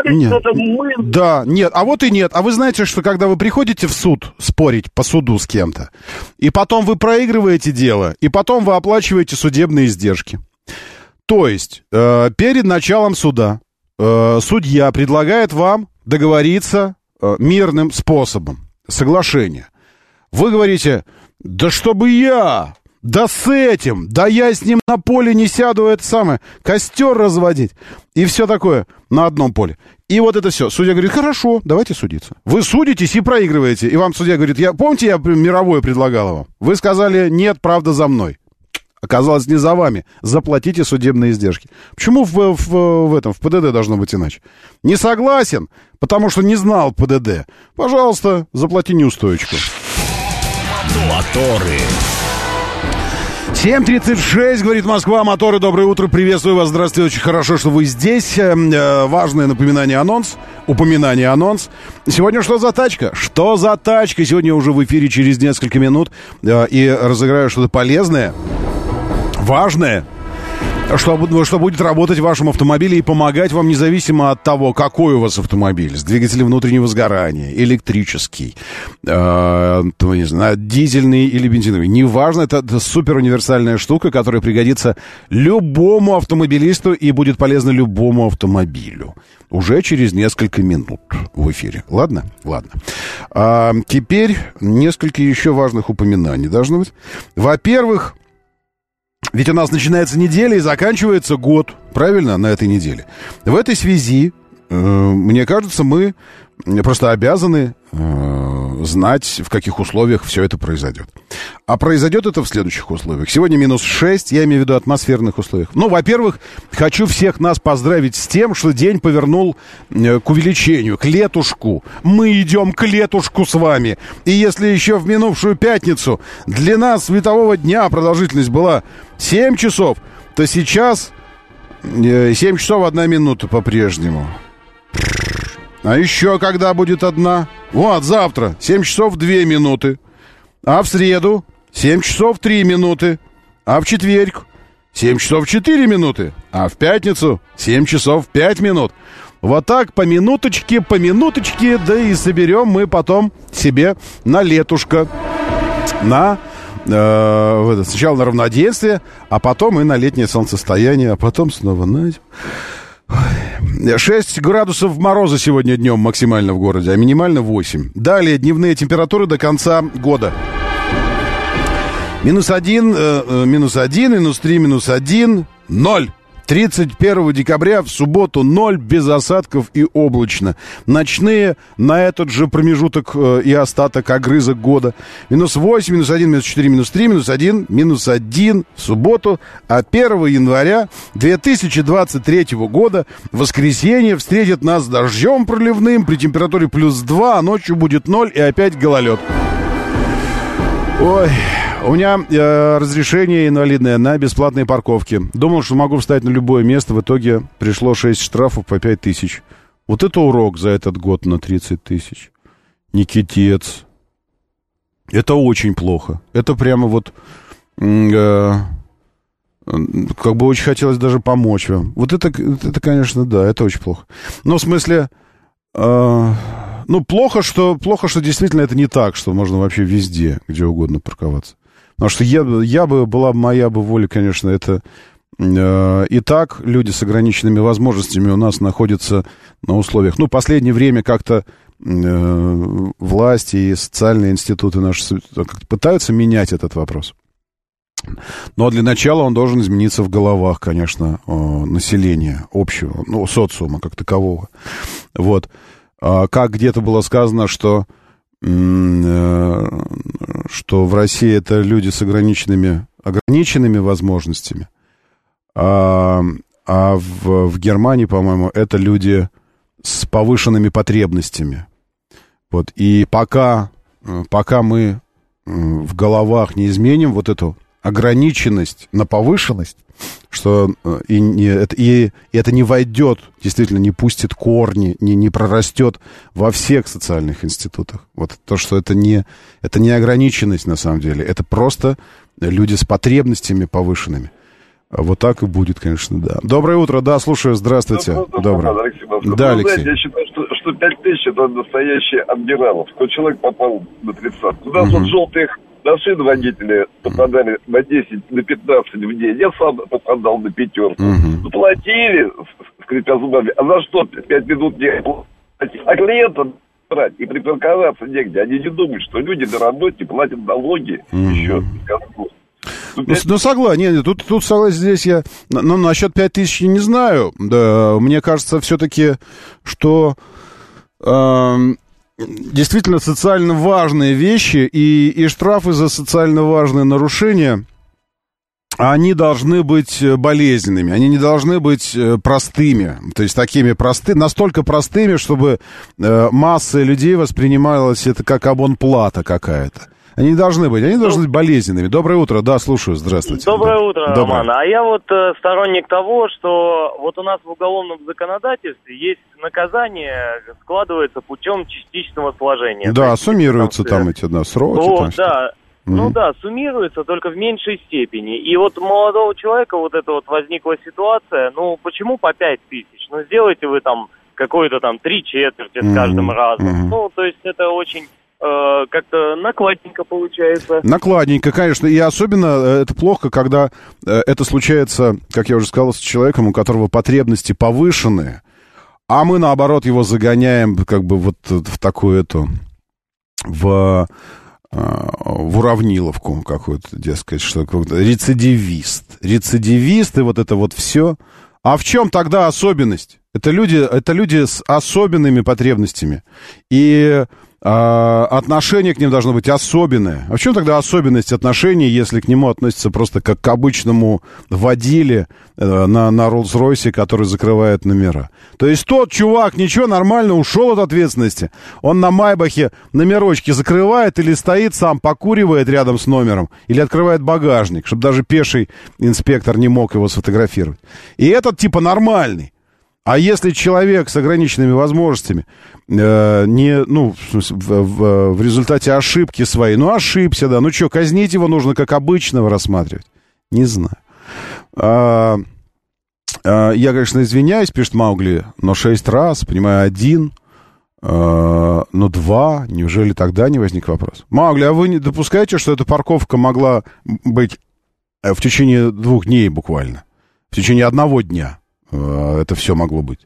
Да, нет, а вот и нет. А вы знаете, что когда вы приходите в суд спорить по суду с кем-то, и потом вы проигрываете дело, и потом вы оплачиваете судебные издержки. То есть перед началом суда судья предлагает вам договориться мирным способом соглашения. Вы говорите, да чтобы я... Да с этим, да я с ним на поле не сяду, костер разводить. И все такое на одном поле. И вот это все. Судья говорит, хорошо, давайте судиться. Вы судитесь и проигрываете. И вам судья говорит, помните, я мировое предлагал вам? Вы сказали, нет, правда за мной. Оказалось, не за вами. Заплатите судебные издержки. Почему в ПДД должно быть иначе? Не согласен, потому что не знал ПДД. Пожалуйста, заплати неустойку. Моторы. 7:36, говорит Москва, моторы, доброе утро, приветствую вас, здравствуйте, очень хорошо, что вы здесь. Важное упоминание, анонс. Сегодня что за тачка? Что за тачка? Сегодня уже в эфире через несколько минут и разыграю что-то полезное, важное, что будет работать в вашем автомобиле и помогать вам независимо от того, какой у вас автомобиль, с двигателем внутреннего сгорания, электрический, не знаю, дизельный или бензиновый. Неважно, это супер универсальная штука, которая пригодится любому автомобилисту и будет полезна любому автомобилю. Уже через несколько минут в эфире. Ладно? Ладно. Теперь несколько еще важных упоминаний должно быть. Во-первых, ведь у нас начинается неделя и заканчивается год, правильно, на этой неделе. В этой связи, мне кажется, мы просто обязаны знать, в каких условиях все это произойдет. А произойдет это в следующих условиях. Сегодня -6, я имею в виду атмосферных условиях. Во-первых, хочу всех нас поздравить с тем, что день повернул к увеличению, к летушку. Мы идем к летушку с вами. И если еще в минувшую пятницу длина светового дня, продолжительность была 7 часов, то сейчас 7 часов 1 минута по-прежнему. А еще когда будет одна? Вот, завтра 7 часов 2 минуты. А в среду 7 часов 3 минуты. А в четверг 7 часов 4 минуты. А в пятницу 7 часов 5 минут. Вот так по минуточке, да и соберем мы потом себе на летушко. Сначала на равноденствие, а потом и на летнее солнцестояние, а потом снова на зиму. 6 градусов мороза сегодня днем максимально в городе, а минимально 8. Далее дневные температуры до конца года. -1, -3, -1, 0. 31 декабря в субботу 0, без осадков и облачно. Ночные на этот же промежуток и остаток, огрызок года. -8, -1, -4, -3, -1 в субботу. А 1 января 2023 года воскресенье встретит нас с дождем проливным при температуре +2, а ночью будет 0 и опять гололед. Ой... У меня разрешение инвалидное на бесплатные парковки. Думал, что могу встать на любое место. В итоге пришло 6 штрафов по 5 тысяч. Вот это урок за этот год на 30 тысяч. Никитец. Это очень плохо. Это прямо вот... как бы очень хотелось даже помочь вам. Вот это, конечно, да, это очень плохо. Но в смысле... плохо, что действительно это не так, что можно вообще везде, где угодно парковаться. Потому что моя бы воля, конечно, это и так люди с ограниченными возможностями у нас находятся на условиях. Последнее время как-то власти и социальные институты наши пытаются менять этот вопрос. Но для начала он должен измениться в головах, конечно, населения общего, социума как такового. Вот. Как где-то было сказано, что в России это люди с ограниченными возможностями, а в Германии, по-моему, это люди с повышенными потребностями. Вот. И пока мы в головах не изменим вот эту ограниченность на повышенность, что это не войдет, действительно не пустит корни, не прорастет во всех социальных институтах. Вот то, что это не ограниченность на самом деле, это просто люди с потребностями повышенными. Вот так и будет, конечно, да. Доброе утро, да, слушаю, здравствуйте. Доброе. Да, Алексей. Знаете, я считаю, что 5000 это настоящий адмиралов. 100 человек попал на 30. Туда вот желтых машин водители попадали на 10, на 15 в день. Я сам попадал на 5. Платили, скрипя зубами. А за что 5 минут не платить? А клиентам брать и припарковаться негде. Они не думают, что люди на работе платят налоги еще. Согласен. Тут согласен, здесь я... насчет 5000 не знаю. Да, мне кажется, все-таки, что... действительно социально важные вещи и штрафы за социально важные нарушения, они должны быть болезненными, они не должны быть простыми, то есть такими настолько простыми, чтобы масса людей воспринималась это как абонплата какая-то. Они не должны быть, болезненными. Доброе утро, да, слушаю, здравствуйте. Доброе утро, Роман. А я вот сторонник того, что вот у нас в уголовном законодательстве есть наказание, складывается путем частичного сложения. Да, суммируются там эти сроки. Вот, да. Суммируется, только в меньшей степени. И вот у молодого человека вот эта вот возникла ситуация, почему по 5000? Сделайте вы там какой-то там 3/4 с каждым разом. То есть это очень... как-то накладненько получается. Накладненько, конечно. И особенно это плохо, когда это случается, как я уже сказал, с человеком, у которого потребности повышенные, а мы, наоборот, его загоняем как бы вот в такую в уравниловку какую-то, дескать, что рецидивист, и вот это вот все. А в чем тогда особенность? Это люди с особенными потребностями. И отношение к ним должно быть особенное. А в чем тогда особенность отношений, если к нему относятся просто как к обычному водиле на Роллс-Ройсе, который закрывает номера? То есть тот чувак ничего, нормально ушел от ответственности. Он на Майбахе номерочки закрывает или стоит сам, покуривает рядом с номером, или открывает багажник, чтобы даже пеший инспектор не мог его сфотографировать. И этот типа нормальный. А если человек с ограниченными возможностями в результате ошибки своей, ошибся, да, что, казнить его нужно как обычного рассматривать? Не знаю. Я, конечно, извиняюсь, пишет Маугли, но 6 раз, понимаю, 1, 2, неужели тогда не возник вопрос? Маугли, а вы не допускаете, что эта парковка могла быть в течение 2 дней буквально? В течение 1 дня это все могло быть?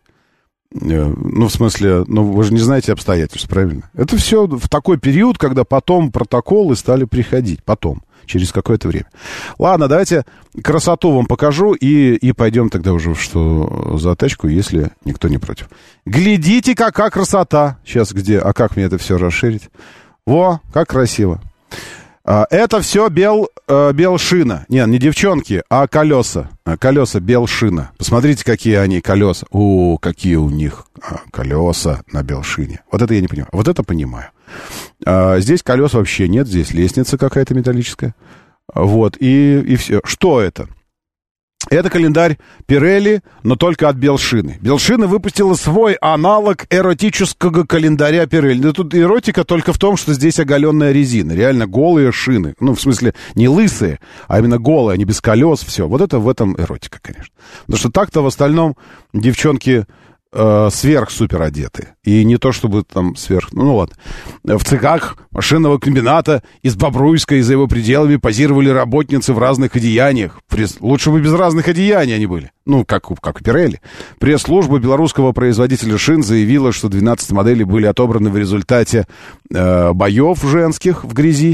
В смысле, вы же не знаете обстоятельств, правильно? Это все в такой период, когда потом протоколы стали приходить, через какое-то время. Ладно, давайте красоту вам покажу и пойдем тогда уже в затачку, если никто не против. Глядите, какая красота. Сейчас где? А как мне это все расширить? Во, как красиво. Это все белшина. Не девчонки, а колеса. Колеса белшина. Посмотрите, какие они колеса. Какие у них колеса на белшине. Вот это я не понимаю. Вот это понимаю. Здесь колес вообще нет. Здесь лестница какая-то металлическая. Вот, и все. Что это? Это календарь Pirelli, но только от Белшины. Белшина выпустила свой аналог эротического календаря Pirelli. Да тут эротика только в том, что здесь оголенная резина. Реально голые шины. В смысле, не лысые, а именно голые, они без колес, все. Вот это в этом эротика, конечно. Потому что так-то в остальном девчонки сверх-супер одеты. И не то, чтобы там сверх... ладно. В цехах машинного комбината из Бобруйска и за его пределами позировали работницы в разных одеяниях. Лучше бы без разных одеяний они были. Как у Pirelli. Пресс-служба белорусского производителя шин заявила, что 12 моделей были отобраны в результате боев женских в грязи.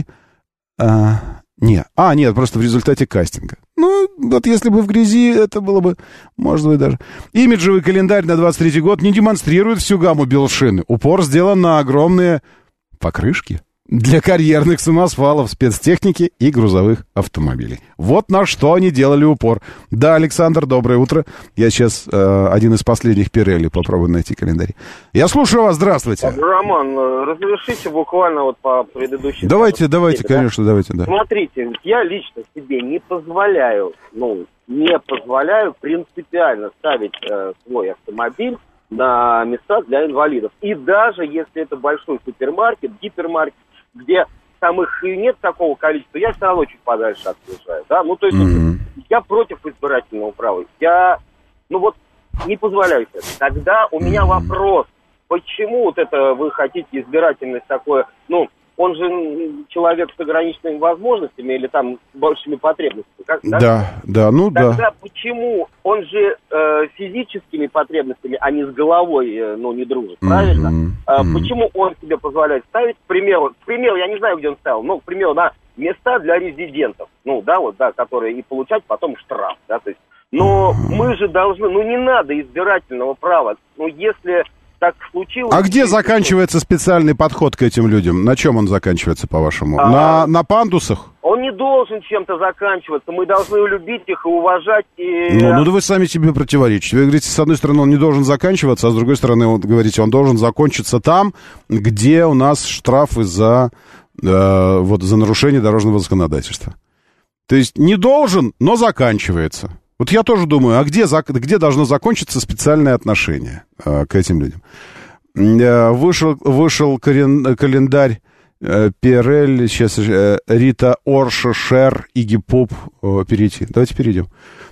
Нет, просто в результате кастинга. Вот если бы в грязи, это было бы, может быть, даже... Имиджевый календарь на 23-й год не демонстрирует всю гамму белшины. Упор сделан на огромные покрышки для карьерных самосвалов, спецтехники и грузовых автомобилей. Вот на что они делали упор. Да, Александр, доброе утро. Я сейчас один из последних Pirelli попробую найти календарь. Я слушаю вас, здравствуйте. Роман, разрешите буквально по предыдущей... Давайте, конечно, давайте, да. Смотрите, я лично себе не позволяю принципиально ставить свой автомобиль на места для инвалидов. И даже если это большой супермаркет, гипермаркет, где там их и нет такого количества, я все равно чуть подальше отъезжаю, да, то есть я против избирательного права, я, не позволяю себе. Тогда у меня вопрос, почему это вы хотите избирательность такое, он же человек с ограниченными возможностями или там с большими потребностями. Тогда почему он же физическими потребностями, а не с головой, не дружит, правильно? Почему он себе позволяет ставить, к примеру, я не знаю, где он ставил, к примеру, на места для резидентов, которые и получать потом штраф, да, то есть. Но мы же должны, не надо избирательного права, если... Так случилось. А где заканчивается специальный подход к этим людям? На чем он заканчивается, по-вашему? На пандусах? Он не должен чем-то заканчиваться. Мы должны любить их и уважать. Да вы сами себе противоречите. Вы говорите, с одной стороны, он не должен заканчиваться, а с другой стороны, вы говорите, он должен закончиться там, где у нас штрафы за нарушение дорожного законодательства. То есть не должен, но заканчивается. Вот я тоже думаю, а где должно закончиться специальное отношение к этим людям? Вышел календарь Pirelli, сейчас Рита Ора, Шер, Игги Поп, перейти. Давайте перейдем.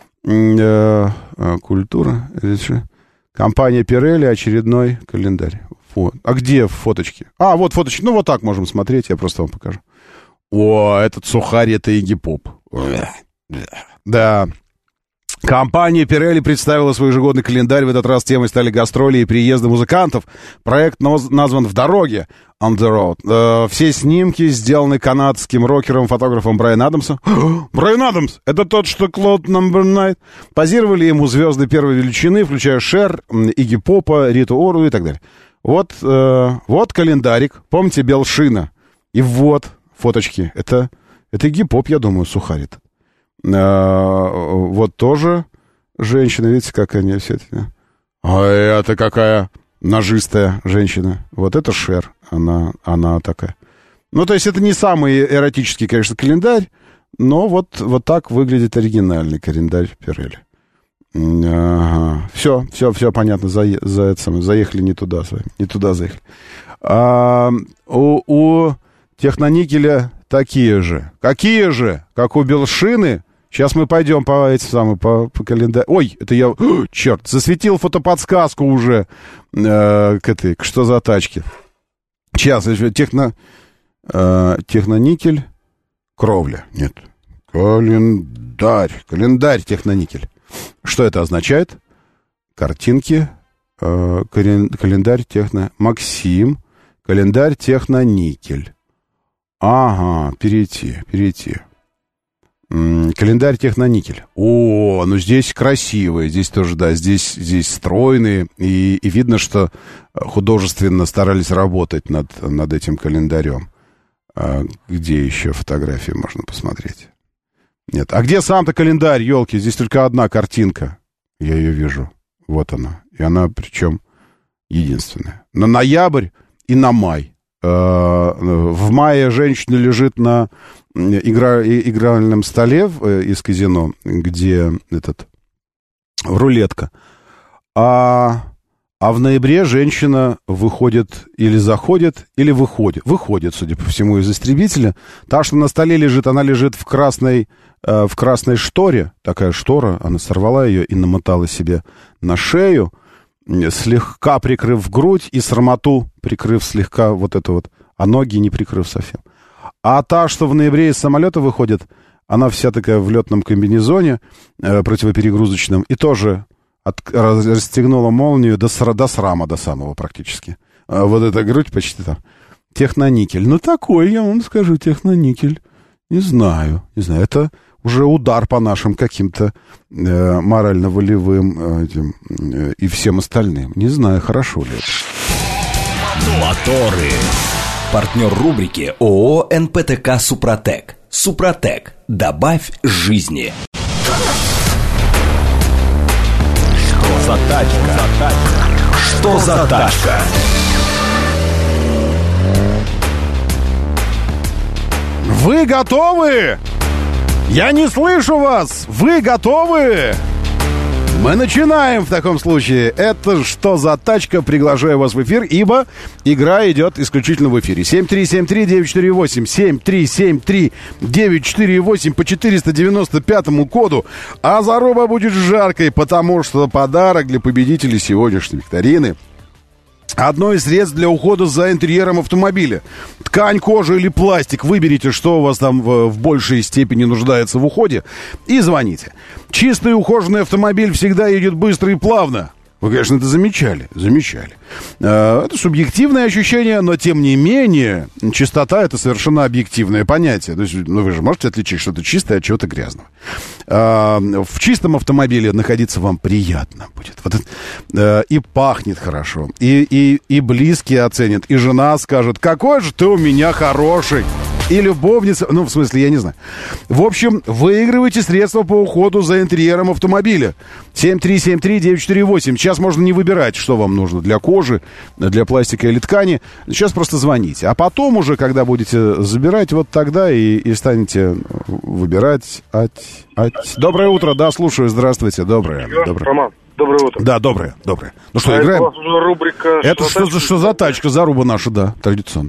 Культура. Компания Pirelli, очередной календарь. А где фоточки? Вот фоточки. Вот так можем смотреть, я просто вам покажу. Этот сухарь, это Игги Поп. Да. Компания Pirelli представила свой ежегодный календарь. В этот раз темой стали гастроли и приезды музыкантов. Проект назван «В дороге», «On the Road». Все снимки сделаны канадским рокером-фотографом Брайан Адамсом. Брайан Адамс! Это тот, что Cloud Number 9. Позировали ему звезды первой величины, включая Шер, Игги Попа, Риту Ору и так далее. Вот календарик. Помните, белшина? И вот фоточки. Это Игги Поп, я думаю, сухарит. Вот тоже женщина, видите, как они все эти. А это какая ножистая женщина. Вот это Шер, она такая. То есть это не самый эротический, конечно, календарь, но вот так выглядит оригинальный календарь Pirelli. Ага. Все понятно. Заехали не туда с вами. Не туда заехали. У техноникеля такие же. Какие же? Как у Белшины. Сейчас мы пойдем по календарю. Ой, это я... черт, засветил фотоподсказку уже к этой. Что за тачки? Сейчас. Техноникель. Кровля. Нет. Календарь техноникель. Что это означает? Картинки. Календарь Максим. Календарь техноникель. Ага, перейти. Календарь техноникель. О, ну здесь красивые, здесь тоже, да, здесь стройные, и видно, что художественно старались работать над этим календарем. Где еще фотографии можно посмотреть? Нет. А где сам-то календарь, елки? Здесь только одна картинка. Я ее вижу. Вот она. И она, причем, единственная. На ноябрь и на май. В мае женщина лежит на игральном столе из казино, где рулетка. А в ноябре женщина выходит или заходит, или выходит. Выходит, судя по всему, из истребителя. Та, что на столе лежит, она лежит в красной шторе. Такая штора, она сорвала ее и намотала себе на шею, слегка прикрыв грудь и срамоту прикрыв слегка вот это вот, а ноги не прикрыв совсем. А та, что в ноябре из самолета выходит, она вся такая в летном комбинезоне противоперегрузочном и тоже расстегнула молнию до срама, до самого практически. Вот эта грудь почти там. Техноникель. Ну, такой, я вам скажу, техноникель. Не знаю. Это уже удар по нашим каким-то морально-волевым и всем остальным. Не знаю, хорошо ли это. Моторы. Партнер рубрики ООО «НПТК Супротек». Супротек. Добавь жизни. Что за тачка? Что за тачка? Вы готовы? Я не слышу вас! Вы готовы? Мы начинаем в таком случае. Это «Что за тачка?» Приглашаю вас в эфир, ибо игра идет исключительно в эфире. 7373948, 7373948 по 495 коду. А заруба будет жаркой, потому что подарок для победителей сегодняшней викторины — одно из средств для ухода за интерьером автомобиля. Ткань, кожа или пластик. Выберите, что у вас там в большей степени нуждается в уходе, и звоните. Чистый ухоженный автомобиль всегда едет быстро и плавно. Вы, конечно, это замечали. Это субъективное ощущение, но, тем не менее, чистота — это совершенно объективное понятие. То есть, вы же можете отличить что-то чистое от чего-то грязного. В чистом автомобиле находиться вам приятно будет. И пахнет хорошо, и близкие оценят, и жена скажет: какой же ты у меня хороший. И любовница, в смысле, я не знаю. В общем, выигрывайте средства по уходу за интерьером автомобиля. 7373948. Сейчас можно не выбирать, что вам нужно для кожи, для пластика или ткани. Сейчас просто звоните. А потом уже, когда будете забирать, вот тогда и станете выбирать. Доброе утро, да, слушаю, здравствуйте. Доброе. Роман, доброе утро. Да, доброе. Ну что, играем? Это у вас уже рубрика... Это что за тачка? Заруба наша, да, традиционно.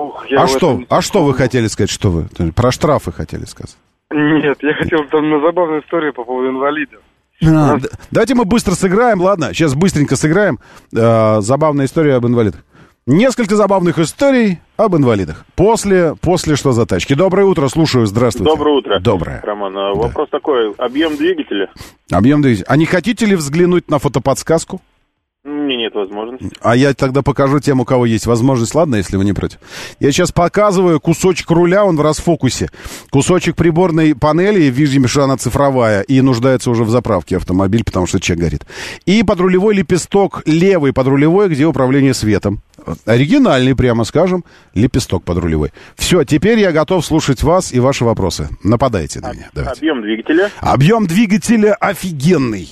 Что вы хотели сказать? Что вы? Про штрафы хотели сказать? Нет, я хотел там на забавную историю по поводу инвалидов. Давайте мы быстро сыграем, ладно? Сейчас быстренько сыграем. Забавная история об инвалидах. Несколько забавных историй об инвалидах. После «Что за тачки». Доброе утро, слушаю, здравствуйте. Доброе утро. Доброе. Роман, вопрос такой, объем двигателя? Объем двигателя. А не хотите ли взглянуть на фотоподсказку? У меня нет возможности. А я тогда покажу тем, у кого есть возможность, ладно, если вы не против. Я сейчас показываю кусочек руля, он в расфокусе. Кусочек приборной панели, видимо, что она цифровая, и нуждается уже в заправке автомобиль, потому что чек горит. И подрулевой лепесток, левый подрулевой, где управление светом. Оригинальный, прямо скажем, лепесток подрулевой. Все, теперь я готов слушать вас и ваши вопросы. Нападайте на меня. Давайте. Объем двигателя? Объем двигателя офигенный.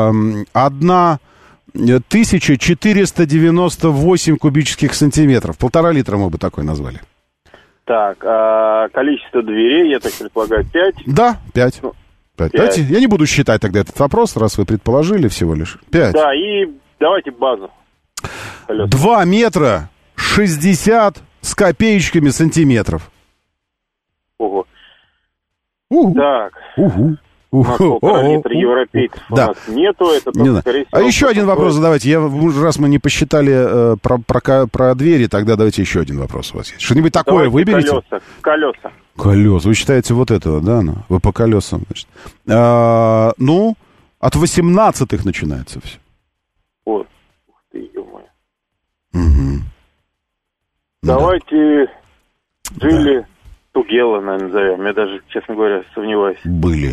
1498 кубических сантиметров. 1,5 литра мы бы такой назвали. Так, количество дверей, я так предполагаю, 5? Да, 5. 5. Давайте, я не буду считать тогда этот вопрос, раз вы предположили всего лишь. 5. Да, и давайте базу. 2 метра 60 с копеечками сантиметров. Ого. Угу. Так. Угу. У нас 1,5 литра европейцев у нас нету. Это только, скорее всего, А еще один вопрос задавайте. Раз мы не посчитали про двери, тогда давайте еще один вопрос у вас есть. Что-нибудь такое выберите? Колеса. Колеса. Вы считаете вот этого, да? Ну, вы по колесам, значит. Ну, от 18-х начинается все. Ой, ух ты, ё-моё. Угу. Давайте Джили Тугела, наверное, назовем. Я даже, честно говоря, сомневаюсь. Были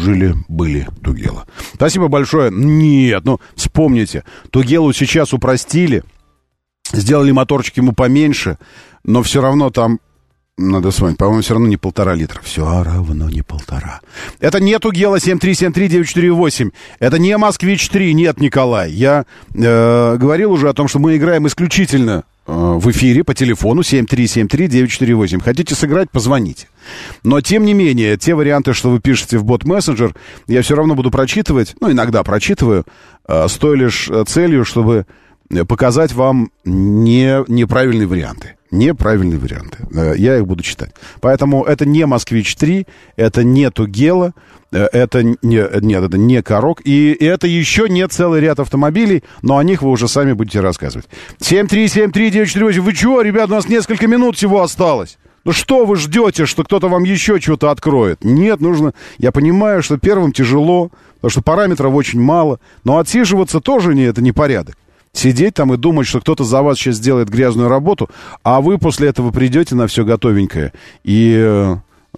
Тугела. Спасибо большое. Нет, ну, вспомните. Тугелу сейчас упростили. Сделали моторчик ему поменьше. Но все равно там, надо вспомнить, по-моему, все равно не 1,5 литра. Все равно не 1,5. Это не Тугела 7373948. Это не Москвич-3. Нет, Николай. Я говорил уже о том, что мы играем исключительно в эфире по телефону 7373948. Хотите сыграть, позвоните. Но, тем не менее, те варианты, что вы пишете в бот-мессенджер, я все равно буду прочитывать, ну, иногда прочитываю, с той лишь целью, чтобы показать вам неправильные варианты. Неправильные варианты. Я их буду читать. Поэтому это не «Москвич-3», это не «Тугела», это не «Корок», и это еще не целый ряд автомобилей, но о них вы уже сами будете рассказывать. 7373948. Вы чего, ребят, у нас несколько минут всего осталось. Ну что вы ждете, что кто-то вам еще что-то откроет? Нет, нужно... Я понимаю, что первым тяжело, потому что параметров очень мало, но отсиживаться тоже это не порядок. Сидеть там и думать, что кто-то за вас сейчас сделает грязную работу, а вы после этого придете на все готовенькое и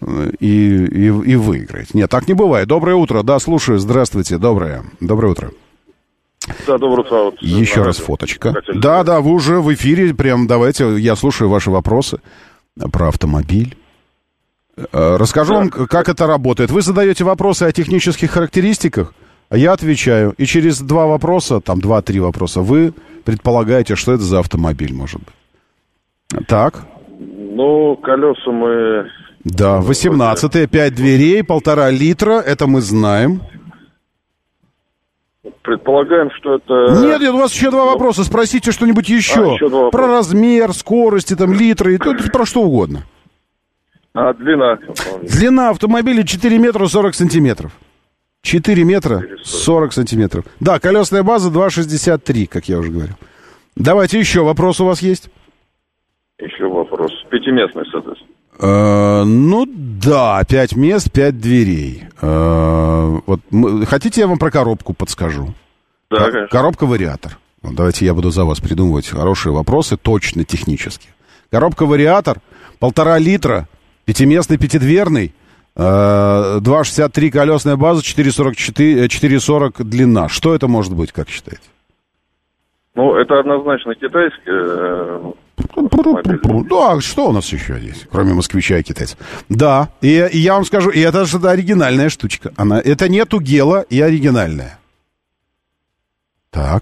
выиграете. Нет, так не бывает. Доброе утро. Да, слушаю. Здравствуйте. Доброе утро. Да, доброе утро. Вот, еще раз фоточка. Да, вы уже в эфире. Прям давайте, я слушаю ваши вопросы про автомобиль. Расскажу вам, как это работает. Вы задаете вопросы о технических характеристиках, а я отвечаю. И через 2-3 вопроса вы предполагаете, что это за автомобиль может быть. Так. Ну, колеса мы... Да, 18-е, 5 дверей, 1,5 литра, это мы знаем. Предполагаем, что это... Нет, у вас еще 2 вопроса, спросите что-нибудь еще. Еще 2 вопроса. Про размер, скорости, там, литры, и тут про что угодно. А длина? Длина автомобиля 4 метра 40 сантиметров. 4 метра 40 сантиметров. Да, колесная база 2,63, как я уже говорил. Давайте еще вопрос у вас есть? Еще вопрос. 5-местный, соответственно. Ну, да, 5 мест, 5 дверей. Вот, хотите, я вам про коробку подскажу? Да, конечно. Коробка-вариатор. Вот, давайте я буду за вас придумывать хорошие вопросы, точно технически. Коробка-вариатор, 1,5 литра, 5-местный, 5-дверный, 2,63 колесная база, 4,40 длина. Что это может быть, как считаете? Ну, это однозначно китайский. Да, что у нас еще есть, кроме москвича и китайцев? Да, и я вам скажу, и это же оригинальная штучка. Это не Тугела и оригинальная. Так.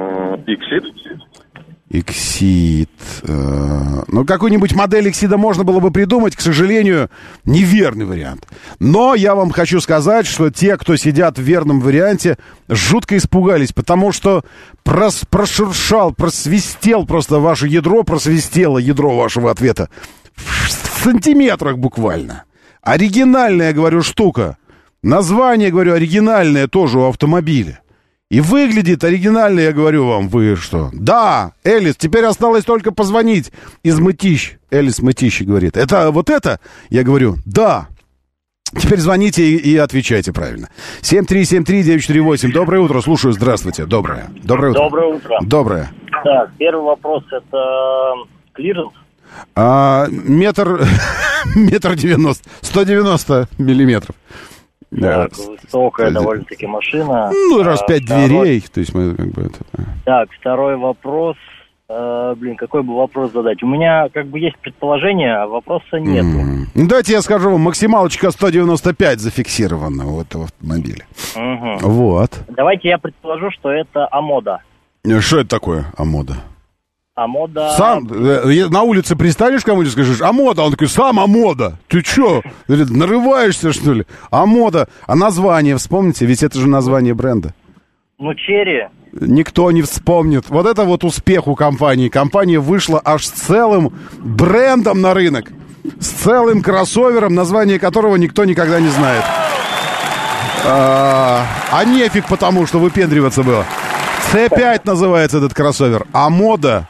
Эксид. Ну, какую-нибудь модель Эксида можно было бы придумать, к сожалению, неверный вариант. Но я вам хочу сказать, что те, кто сидят в верном варианте, жутко испугались, потому что просвистел просто ваше ядро, просвистело ядро вашего ответа в сантиметрах буквально. Оригинальная, говорю, штука. Название, говорю, оригинальное тоже у автомобиля. И выглядит оригинально, я говорю вам, вы что? Да, Элис, теперь осталось только позвонить из Мытищ. Элис Мытищи говорит, это вот это? Я говорю, да. Теперь звоните и отвечайте правильно. 7373948. Доброе утро, слушаю, здравствуйте. Доброе утро. Доброе утро. Доброе. Так, первый вопрос, это клиренс? Метр 90, 190 миллиметров. Так, высокая довольно-таки машина. Ну, раз 5 дверей, то есть мы как бы это... Так, второй вопрос. Какой бы вопрос задать? У меня как бы есть предположение, а вопроса нет. Ну, давайте я скажу вам, максималочка 195 зафиксирована у этого автомобиля. Угу. Вот. Давайте я предположу, что это Амода. Что это такое Амода? Амода... Сам на улице пристанешь кому-нибудь, скажешь, Амода. Он такой, сам Амода. Ты чё? Говорит, нарываешься, что ли? Амода. А название вспомните? Ведь это же название бренда. Ну, Черри. Никто не вспомнит. Вот это вот успех у компании. Компания вышла аж с целым брендом на рынок. С целым кроссовером, название которого никто никогда не знает. А нефиг, потому что выпендриваться было. C5 называется этот кроссовер. Амода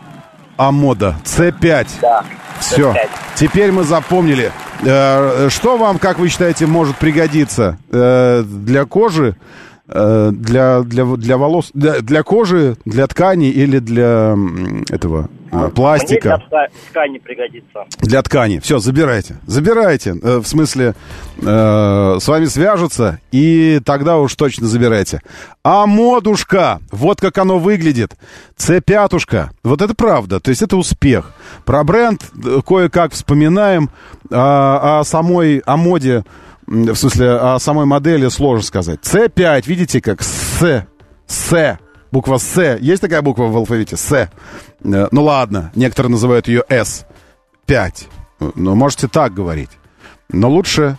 C5. Да. Все. C5. Теперь мы запомнили. Что вам, как вы считаете, может пригодиться для кожи, для волос, для кожи, для ткани или для этого пластика? Мне для ткани пригодится. Для ткани. Все, забирайте. В смысле, с вами свяжутся, и тогда уж точно забирайте. Амодушка. Вот как оно выглядит. C5. Вот это правда. То есть это успех. Про бренд кое-как вспоминаем. О самой Амоде, в смысле, о самой модели сложно сказать. C5. Видите, как С. Буква С. Есть такая буква в алфавите? С. Ну ладно, некоторые называют ее С. 5. Ну, можете так говорить. Но лучше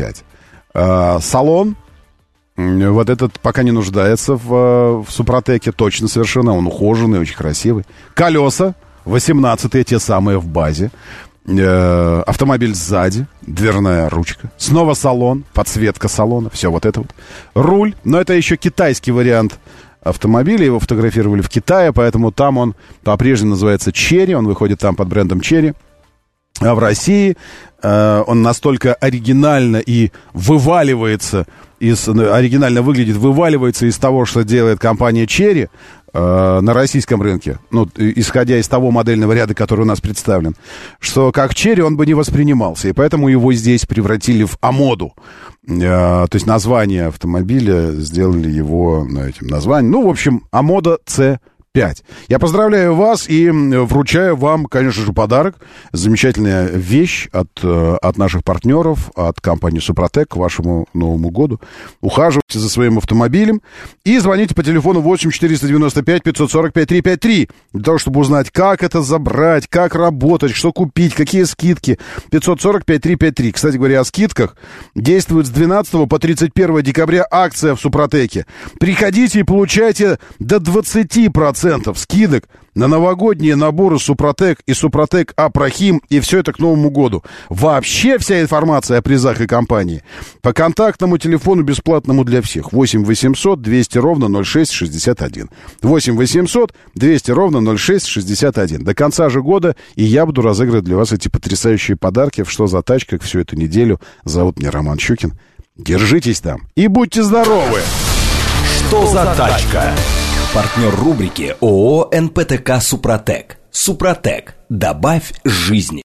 C5. Салон. Вот этот пока не нуждается в Супротеке. Точно совершенно. Он ухоженный, очень красивый. Колеса. 18-е, те самые в базе. Автомобиль сзади, дверная ручка. Снова салон, подсветка салона. Все вот это вот. Руль. Но это еще китайский вариант автомобиля. Его фотографировали в Китае, поэтому там он по-прежнему называется Черри. Он выходит там под брендом Черри. А в России он настолько оригинально и вываливается оригинально выглядит, вываливается из того, что делает компания Черри на российском рынке, ну, исходя из того модельного ряда, который у нас представлен, что как Черри он бы не воспринимался, и поэтому его здесь превратили в Амоду. То есть название автомобиля сделали его этим названием. Ну, в общем, Амода C5. Я поздравляю вас и вручаю вам, конечно же, подарок. Замечательная вещь от наших партнеров, от компании Супротек к вашему Новому году. Ухаживайте за своим автомобилем и звоните по телефону 8 495 545 353 для того, чтобы узнать, как это забрать, как работать, что купить, какие скидки. 545 353. Кстати говоря, о скидках. Действует с 12 по 31 декабря акция в Супротеке. Приходите и получайте до 20% скидок на новогодние наборы Супротек и Супротек Апрахим, и все это к Новому году. Вообще вся информация о призах и компании по контактному телефону бесплатному для всех. 8 800 200 ровно 0661. 8 800 200 ровно 0661. До конца же года и я буду разыгрывать для вас эти потрясающие подарки. Что за тачка всю эту неделю. Зовут меня Роман Щукин. Держитесь там и будьте здоровы. Что за тачка? Партнер рубрики ООО «НПТК Супротек». Супротек. Добавь жизни.